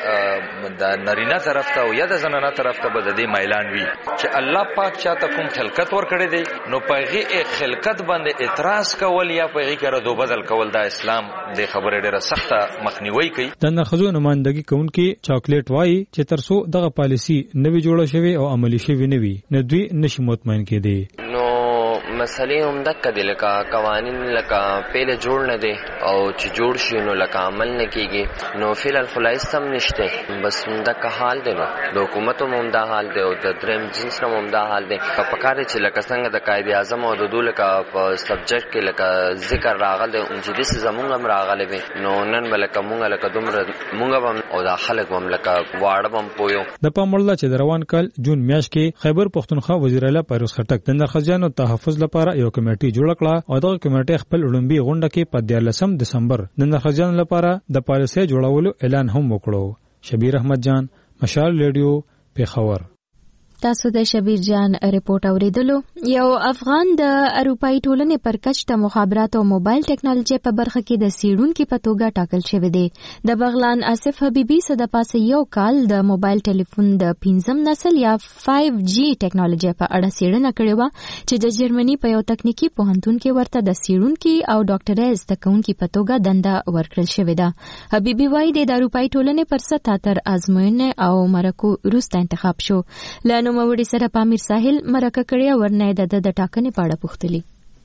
د د نارینه طرف ته او یا د زنانه طرف ته به د دې مایلان وي چې الله پاک چاته کوم خلقت ورکړي دی نو پغه خلقت باندې اعتراض کول یا پغه کړه دو بدل کول دا اسلام د خبره ډیره سخته مخنیوي کوي. د نرخزو نمائندګي کوونکي چاکلیټ وایي چې ترسو دغه پالیسی نوي جوړه شوی او عملی شوی نه وي نه دوی نشي مطمئن کېدي. نو مسلې هم دک دي لکه قوانین لکه پیله جوړ نه دي او چې جوړ شي نو لکه عمل نه کیږي، نو فعل الخلاص هم نشته. بس دک حال دی، نو د حکومت هم دا حال دی او د دریم جنس هم دا حال دی. په کار چې لکه څنګه د قائد اعظم او د دوله کا په سبجیکټ کې لکه ذکر راغله او چې د زمونږ هم راغله وي، نو نن بلکه مونږ لکه دومره مونږ هم او دا خلک مملکه واړه بم پویو. د پاموړ چې د روان کال جون میاشت کې خیبر پختونخوا وزیر اعلی پیروز خټک د نرخزیانو تحفظ لپاره یو کمیټه جوړ کړه او دغه کمیټه خپل لومبي غونډه کې په دیارلسم دسمبر د نرخزیانو لپاره د پالیسۍ جوړولو اعلان هم وکړو. شبیر احمد جان، مشال ریډیو، پیښور. تاسو د شبیر جان ریپورت اوریدلو. یو افغان د اروپאי ټولنې پر کچ د مخابرات او موبایل ټیکنالوژي په برخه کې د سیډونکو په توګه ټاکل شوی دی. د بغلان آصف حبیبي سره د پاسه یو کال د موبایل ټلیفون د پنځم نسل یا فایو جی ټیکنالوژي په اړه سیډنه کړې و چې د جرمني په یو تکنیکی پوهنتون کې ورته د سیډونکو او ډاکټرایز تکونکو په توګه دنده ورکړل شوې ده. حبیبي وایي د اروپאי ټولنې پر سطح تر ازموینې او مرکو روسته انتخاب شو. نو موړي سره پامیر ساحل مرکه کړی ورنه د د ټاکنې پاړه پوښتلی.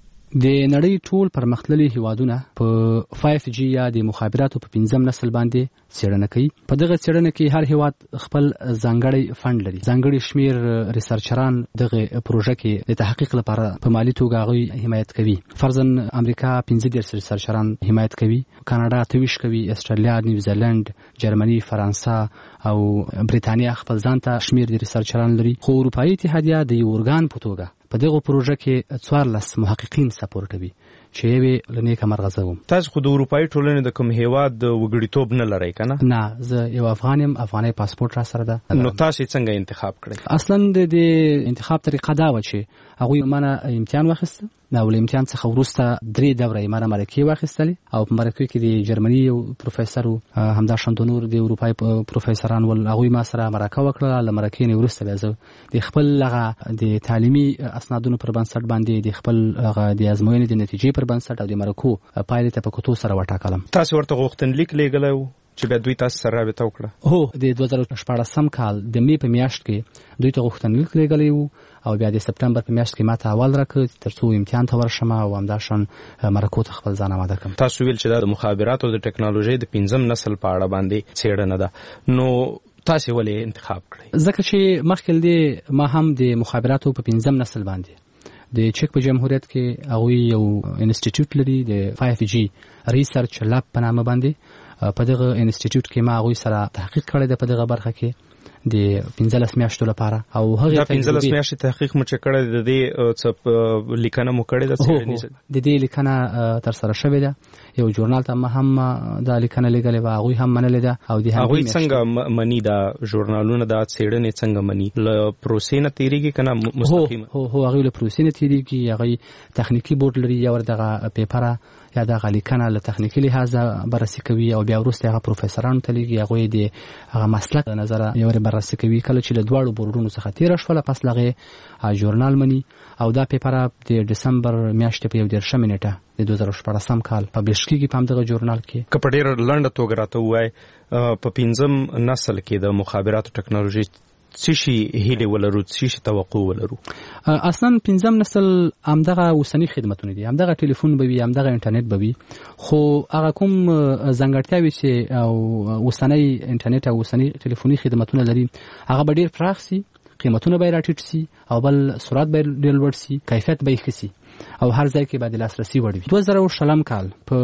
د نړۍ ټول پرمختللي هیوادونه په فایو جی یا د مخابراتو په پنځم نسل باندې څېړنه کوي. په دغه څېړنه کې هر هیواد خپل ځانګړی فند لري. ځانګړي شمیر ریسرچران دغه پروژه کې د تحقیق لپاره په مالی توګه غوي حمایت کوي. فرضاً امریکا پنځه ډیر ریسرچران حمایت کوي، کاناډا تویش کوي، استرالیا، نیوزیلند، جرمني، فرانسه او بریتانیا خپل ځانته شمیر ریسرچران لري. خو اروپאי اتحادیه د یو ارګان په توګه په دغه پروژه کې څوارلس محققین سپورټ کوي چې یې لنیکه مرغزه وم. تاسو خو د اروپאי ټولنې د کوم هیواد د وګړیتوب نه لرئ کنه؟ نه، زه یو افغان یم، افغاني پاسپورت را سره ده. نو تاسو څنګه انتخاب کړی؟ اصلا د دې انتخاب طریقه دا و چې هغه مانه امتحان واخیسته. نو ول امتحان څخه وروسته درې دورې مانه مرکه واخیستلې او په مرکه کې د جرمني یو پروفیسور همدا شاند نور د اروپאי پروفیسوران ول هغه ما سره مرکه وکړه. ل مرکه نه وروسته بیا زه د خپل لغه د تعلیمي اسنادونو پر بنسټ باندې د خپل هغه د ازموینې د نتیجې پر بنسټ او د مرکو پایلې ته په کوتو سره وټاکلم. تاسو ورته غوښتنلیک لیږلی و چې بیا دوی تاسو سره رابطه وکړه؟ هو، د دوه زره شپاړسم کال د می په میاشت کې دوی ته غوښتنلیک لیږلی و او بیا د سپتمبر په میاشت کې ماته اول راکړ ترڅو امتحان ته ورشم او همداشان مرکو ته خپل ځان آماده کړم. تاسو ویل چې د مخابراتو د ټیکنالوژي د پنځم نسل په اړه باندې څېړنه ده، نو تاسو ولې انتخاب کړی؟ ځکه چې مخکې دې ما هم د مخابراتو په پنځم نسل باندې د چک په جمهوریت کې هغه یو انسټیټیوټ لري د فایو جی ریسرچ لاب په نامه باندې. په دغه انسټیټیوټ کې ما هغه سره تحقیق کړی د په دغه برخه کې د پنځلس میاشتو لپاره او هغه د پنځلس میاشتې تحقیق مو چې کړی د دې څه لیکنه مو کړې ده؟ د دې لیکنه تر سره شوې ده. یو ژورنال ته ما هم د لیکنه لګلې و، هغه هم منلې ده او د هغه څنګه منی دا ژورنالونه دا څېړنې څنګه منی؟ ل پروسې نه تیریږي کنه مستقیم؟ هو هو هغه له پروسې نه تیریږي. هغه تخنیکی بورډ لري یا ورته پیپره یا د غلیکنه له تخنیکی لحاظه بررسي کوي او بیا وروسته هغه پروفیسورانو ته لګي، هغه د هغه مسلک نظر یو بررسي کوي. کله چې له دواړو بورډونو څخه تیر شول پس لغه ژورنال منی او دا پیپره د دسمبر میاشتې په یو دیرشمه نیټه د دوه زره شپاړسم کال پبلش کیږي په دغه ژورنال کې. که په ډېر لنډه توګه راته ووایي په پنځم نسل کې د مخابراتو ټیکنالوژي څه شي هیله ولرو، څه شي توقع ولرو؟ اصلا پنځم نسل همدغه اوسنی خدماتونه دي، همدغه ټلیفون به وي، همدغه انټرنیټ به وي، خو هغه کوم ځانګړتیاوې چې او اوسنی انټرنیټ او اوسنی ټلیفوني خدماتونه لري هغه به ډیر پراخ سي، قیمتونه به راټیټ سي او بل سرعت به ډیر لوړ سي، کیفیت به ښه سي او هر ځای کې به د لاسرسي وړ وي. دوه زره شلم کال په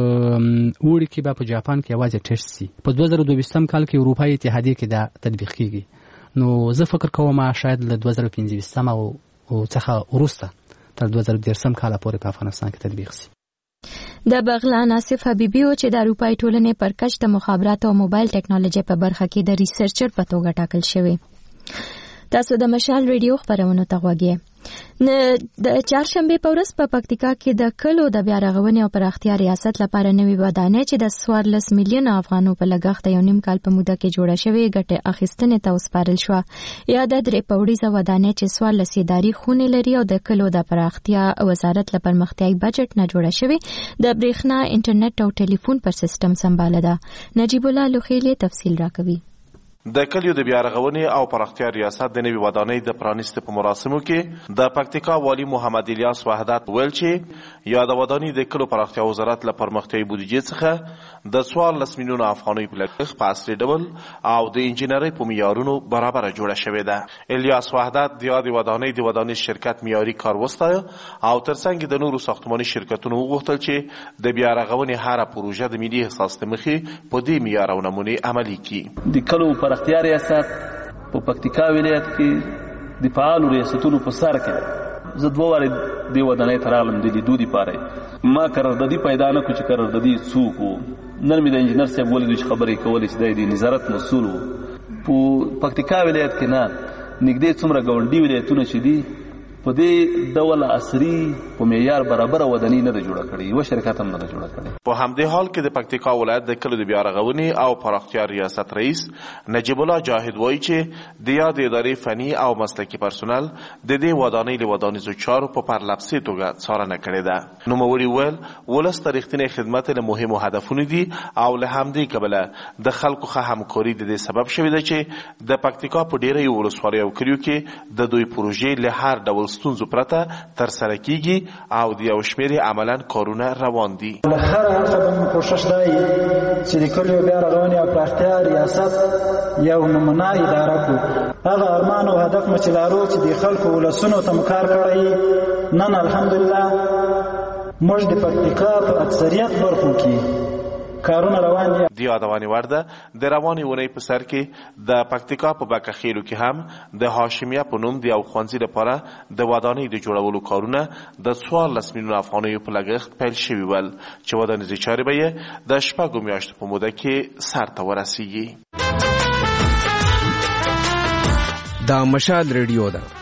وړي کې به په جاپان کې یوازې ټیسټ سي. په دوه زره دوه کال کې اروپאי اتحادیه کې دا تطبیق کیږي. نو زه فکر کوم شاید له دوه زره پنځه او څخه وروسته تر دوه زره دېرشم کال پورې په افغانستان کې تطبیق سي. د بغلان آصف حبیبي او چې د اروپאי ټولنې پر کچ د مخابرات او موبایل ټیکنالوژي په برخه کې د ریسرچر په توګه ټاکل شوی. تاسو د مشال ریډیو خبرونه ته غوږی. د چهارشنبه په ورځ په پکتیکا کې د کلو د بیا رغونې او پراختیا ریاست لپاره نوې ودانۍ چې د څوارلس میلیون افغانو په لګښت یو نیم کال په موده کې جوړه شوې ګټه اخیستنې ته وسپارل شو. یا د درې پوړیزه ودانۍ چې څوارلس اداري خونې لري او د کلو د پراختیا وزارت لپاره پرمختیايي بجټ نه جوړه شوې د برېښنا، انټرنیټ او ټلیفون پر سیستم سمباله ده. نجیب الله لوخیلی تفصیل راکوي. د کلیو د بیا رغونې او پراختیا ریاست د نوي ودانۍ د پرانیستې په مراسمو کې د پکتیکا والی محمد الیاس وحدت ویل چې یا د ودانۍ د کلو پراختیا وزارت له پرمختیایي بودیجې څخه د څوارلس میلیونه افغانۍ په لګښت په عصري ډول او د انجینرۍ په معیارونو برابره جوړه شوې ده. الیاس وحدت د یادې ودانۍ د ودانۍ شرکت معیاري کار وستایه او ترڅنګ د نورو ساختماني شرکتونو وغوښتل چې د بیا رغونې هره پروژه د ملي احساس د مخې په دې معیار او نمونې عملي کړي. د کلو پراختیا ریاست په پکتیکا ولایت کې د فعالو ریاستونو په سر کې زه دوه وارې دې ودانۍ ته راغلم د لیدو دپاره. ما قراردادي پیدا نه کړو چې قراردادي څوک و. نن مې د انجینر صاحب ولیدو چې خبرې کولې چې دی د نظارت مسؤل و. په پکتیکا ولایت کې نه نږدې څومره ګاونډي ولایتونه چې دي په دې ډول عصري په معیار برابره ودانۍ نه ده جوړه کړې، یوه شرکت هم نه ده جوړه کړې. په همدې حال کې د پکتیکا ولایت د کلو د بیا رغونې او پراختیا ریاست رئیس نجیب الله جاهد وایي چې د یاد ادارې فني او مسلکي پرسونل د دې ودانۍ له ودانیزو چارو په پرلپسې توګه څارنه کړې ده. نوموړي وویل ولس ته رښتینی خدمت له مهمو هدفونو دي او له همدې کبله د خلکو ښه همکاري د دې سبب شوې ده چې د پکتیکا په ډېرو ولسوالیو او کلیو کې د دوی پروژې له هر ډول ستونزو پرته ترسره کیږي او د یو شمېر عملاً کارونه روان دي. له هر اړخه به مو کوشش دی چې د کلیو بیا رغونې او پراختیا ریاست یو نمونه اداره کړو. هغه ارمان او هدف مو چې لرو چې د خلکو ولسونو ته مو کار کړی. نن الحمدلله موږ د پکتیکا په اکثریت برخو کې کارونه روان دي. د یادونې وړ ده د روانې اونۍ په سر کې د پکتیکا په بکخیلو کې هم د هاشمیه په نوم د یو ښوونځي لپاره د ودانۍ د جوړولو کارونه د څوارلس میلیونه افغانیو په لګښت پیل شوي ول چې ودانیزې چارې به یې د شپږو میاشتو په موده کې سر ته ورسیږي. دا مشال ریډیو ده.